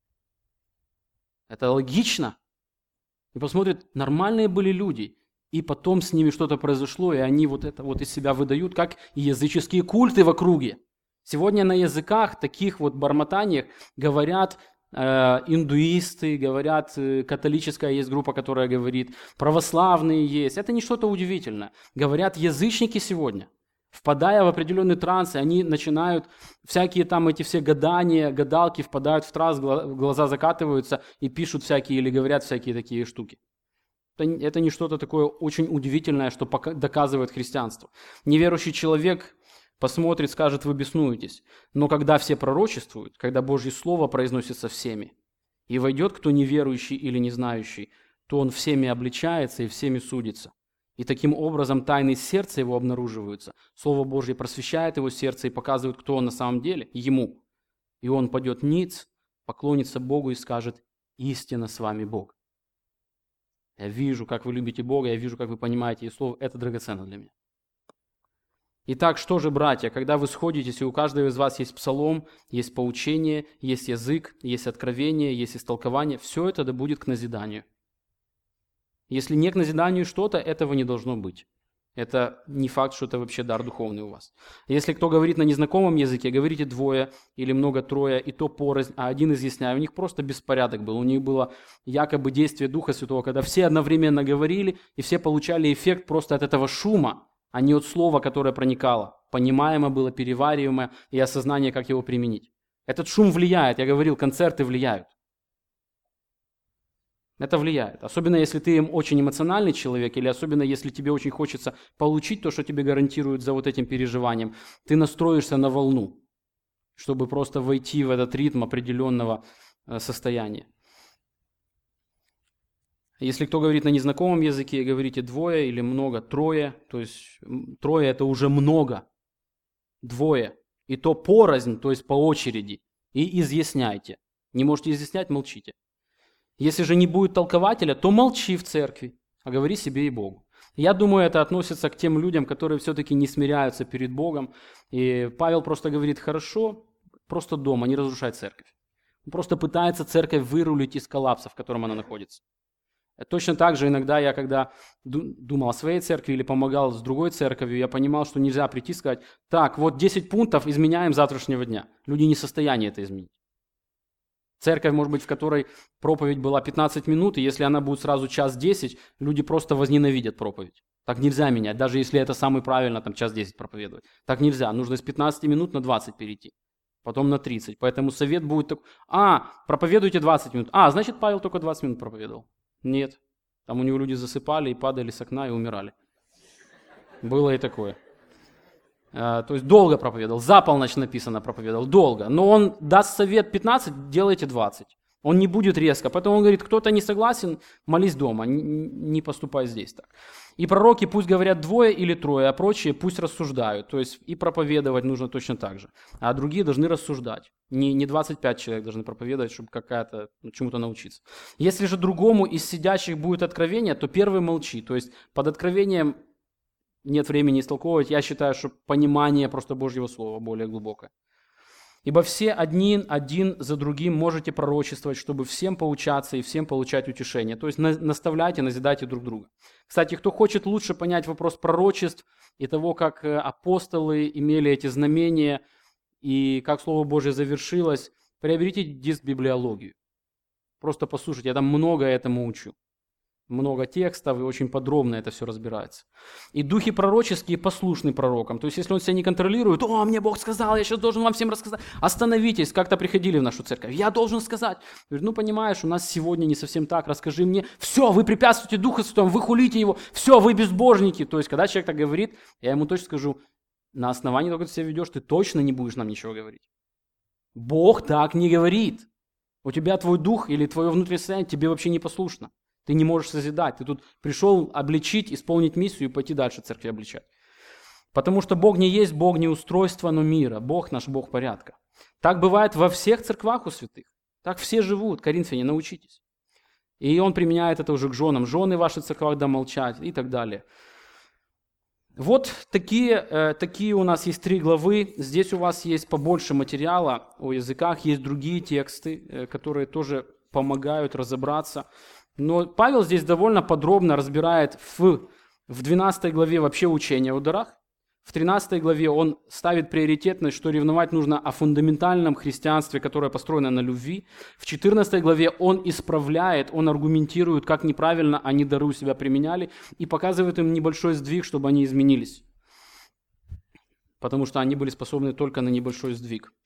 Это логично? И посмотрят, нормальные были люди, и потом с ними что-то произошло, и они вот это вот из себя выдают, как и языческие культы в округе. Сегодня на языках, таких вот бормотаниях говорят индуисты, говорят, католическая есть группа, которая говорит, православные есть. Это не что-то удивительное. Говорят язычники сегодня. Впадая в определенный транс, они начинают всякие там эти все гадания, гадалки впадают в транс, глаза закатываются и пишут всякие или говорят всякие такие штуки. Это не что-то такое очень удивительное, что доказывает христианство. Неверующий человек посмотрит, скажет, вы беснуетесь. Но когда все пророчествуют, когда Божье Слово произносится всеми, и войдет кто неверующий или не знающий, то он всеми обличается и всеми судится. И таким образом тайны сердца его обнаруживаются. Слово Божье просвещает его сердце и показывает, кто он на самом деле, ему. И он падет ниц, поклонится Богу и скажет, истинно с вами Бог. Я вижу, как вы любите Бога, я вижу, как вы понимаете Его Слово. Это драгоценно для меня. Итак, что же, братья, когда вы сходитесь, и у каждого из вас есть псалом, есть поучение, есть язык, есть откровение, есть истолкование, все это да будет к назиданию. Если не к назиданию что-то, этого не должно быть. Это не факт, что это вообще дар духовный у вас. Если кто говорит на незнакомом языке, говорите двое или много-трое, и то порознь, а один изъясняет. У них просто беспорядок был. У них было якобы действие Духа Святого, когда все одновременно говорили, и все получали эффект просто от этого шума, а не от слова, которое проникало. Понимаемо было, перевариваемое, и осознание, как его применить. Этот шум влияет. Я говорил, концерты влияют. Это влияет. Особенно, если ты очень эмоциональный человек, или особенно, если тебе очень хочется получить то, что тебе гарантируют за вот этим переживанием. Ты настроишься на волну, чтобы просто войти в этот ритм определенного состояния. Если кто говорит на незнакомом языке, говорите двое или много, трое. То есть трое – это уже много. Двое. И то порознь, то есть по очереди. И изъясняйте. Не можете изъяснять – молчите. Если же не будет толкователя, то молчи в церкви, а говори себе и Богу. Я думаю, это относится к тем людям, которые все-таки не смиряются перед Богом. И Павел просто говорит: хорошо, просто дома, не разрушай церковь. Он просто пытается церковь вырулить из коллапса, в котором она находится. Точно так же иногда я, когда думал о своей церкви или помогал с другой церковью, я понимал, что нельзя прийти и сказать: так, вот 10 пунктов изменяем с завтрашнего дня. Люди не в состоянии это изменить. Церковь, может быть, в которой проповедь была 15 минут, и если она будет сразу час 10, люди просто возненавидят проповедь. Так нельзя менять, даже если это самый правильно, там, час 10 проповедовать. Так нельзя, нужно из 15 минут на 20 перейти, потом на 30. Поэтому совет будет такой: проповедуйте 20 минут. Значит, Павел только 20 минут проповедовал. Нет, там у него люди засыпали и падали с окна и умирали. Было и такое. То есть долго проповедовал, за полночь написано проповедовал, долго. Но он даст совет 15, делайте 20. Он не будет резко. Поэтому он говорит: кто-то не согласен, молись дома, не поступай здесь так. И пророки пусть говорят двое или трое, а прочие пусть рассуждают. То есть и проповедовать нужно точно так же. А другие должны рассуждать. Не 25 человек должны проповедовать, чтобы чему-то научиться. Если же другому из сидящих будет откровение, то первый молчи. То есть под откровением нет времени истолковывать. Я считаю, что понимание просто Божьего Слова более глубокое. Ибо все один за другим можете пророчествовать, чтобы всем поучаться и всем получать утешение. То есть наставляйте, назидайте друг друга. Кстати, кто хочет лучше понять вопрос пророчеств и того, как апостолы имели эти знамения и как Слово Божье завершилось, приобретите диск «Библиологию». Просто послушайте, я там много этому учу. Много текстов, и очень подробно это все разбирается. И духи пророческие послушны пророкам. То есть, если он себя не контролирует: мне Бог сказал, я сейчас должен вам всем рассказать. Остановитесь, как-то приходили в нашу церковь: я должен сказать. Говорю: понимаешь, у нас сегодня не совсем так, расскажи мне. Все, вы препятствуете Духу Святому, вы хулите его, все, вы безбожники. То есть, когда человек так говорит, я ему точно скажу: на основании того, как ты себя ведешь, ты точно не будешь нам ничего говорить. Бог так не говорит. У тебя твой дух или твое внутреннее состояние тебе вообще не послушно. Ты не можешь созидать. Ты тут пришел обличить, исполнить миссию и пойти дальше церкви обличать. Потому что Бог не есть Бог не устройства, но мира. Бог наш Бог порядка. Так бывает во всех церквах у святых. Так все живут. Коринфяне, научитесь. И он применяет это уже к женам. Жены в ваших церквах да молчать и так далее. Вот такие у нас есть 3 главы. Здесь у вас есть побольше материала о языках. Есть другие тексты, которые тоже помогают разобраться. Но Павел здесь довольно подробно разбирает в 12 главе вообще учение о дарах. В 13 главе он ставит приоритетность, что ревновать нужно о фундаментальном христианстве, которое построено на любви. В 14 главе он исправляет, он аргументирует, как неправильно они дары у себя применяли, и показывает им небольшой сдвиг, чтобы они изменились. Потому что они были способны только на небольшой сдвиг.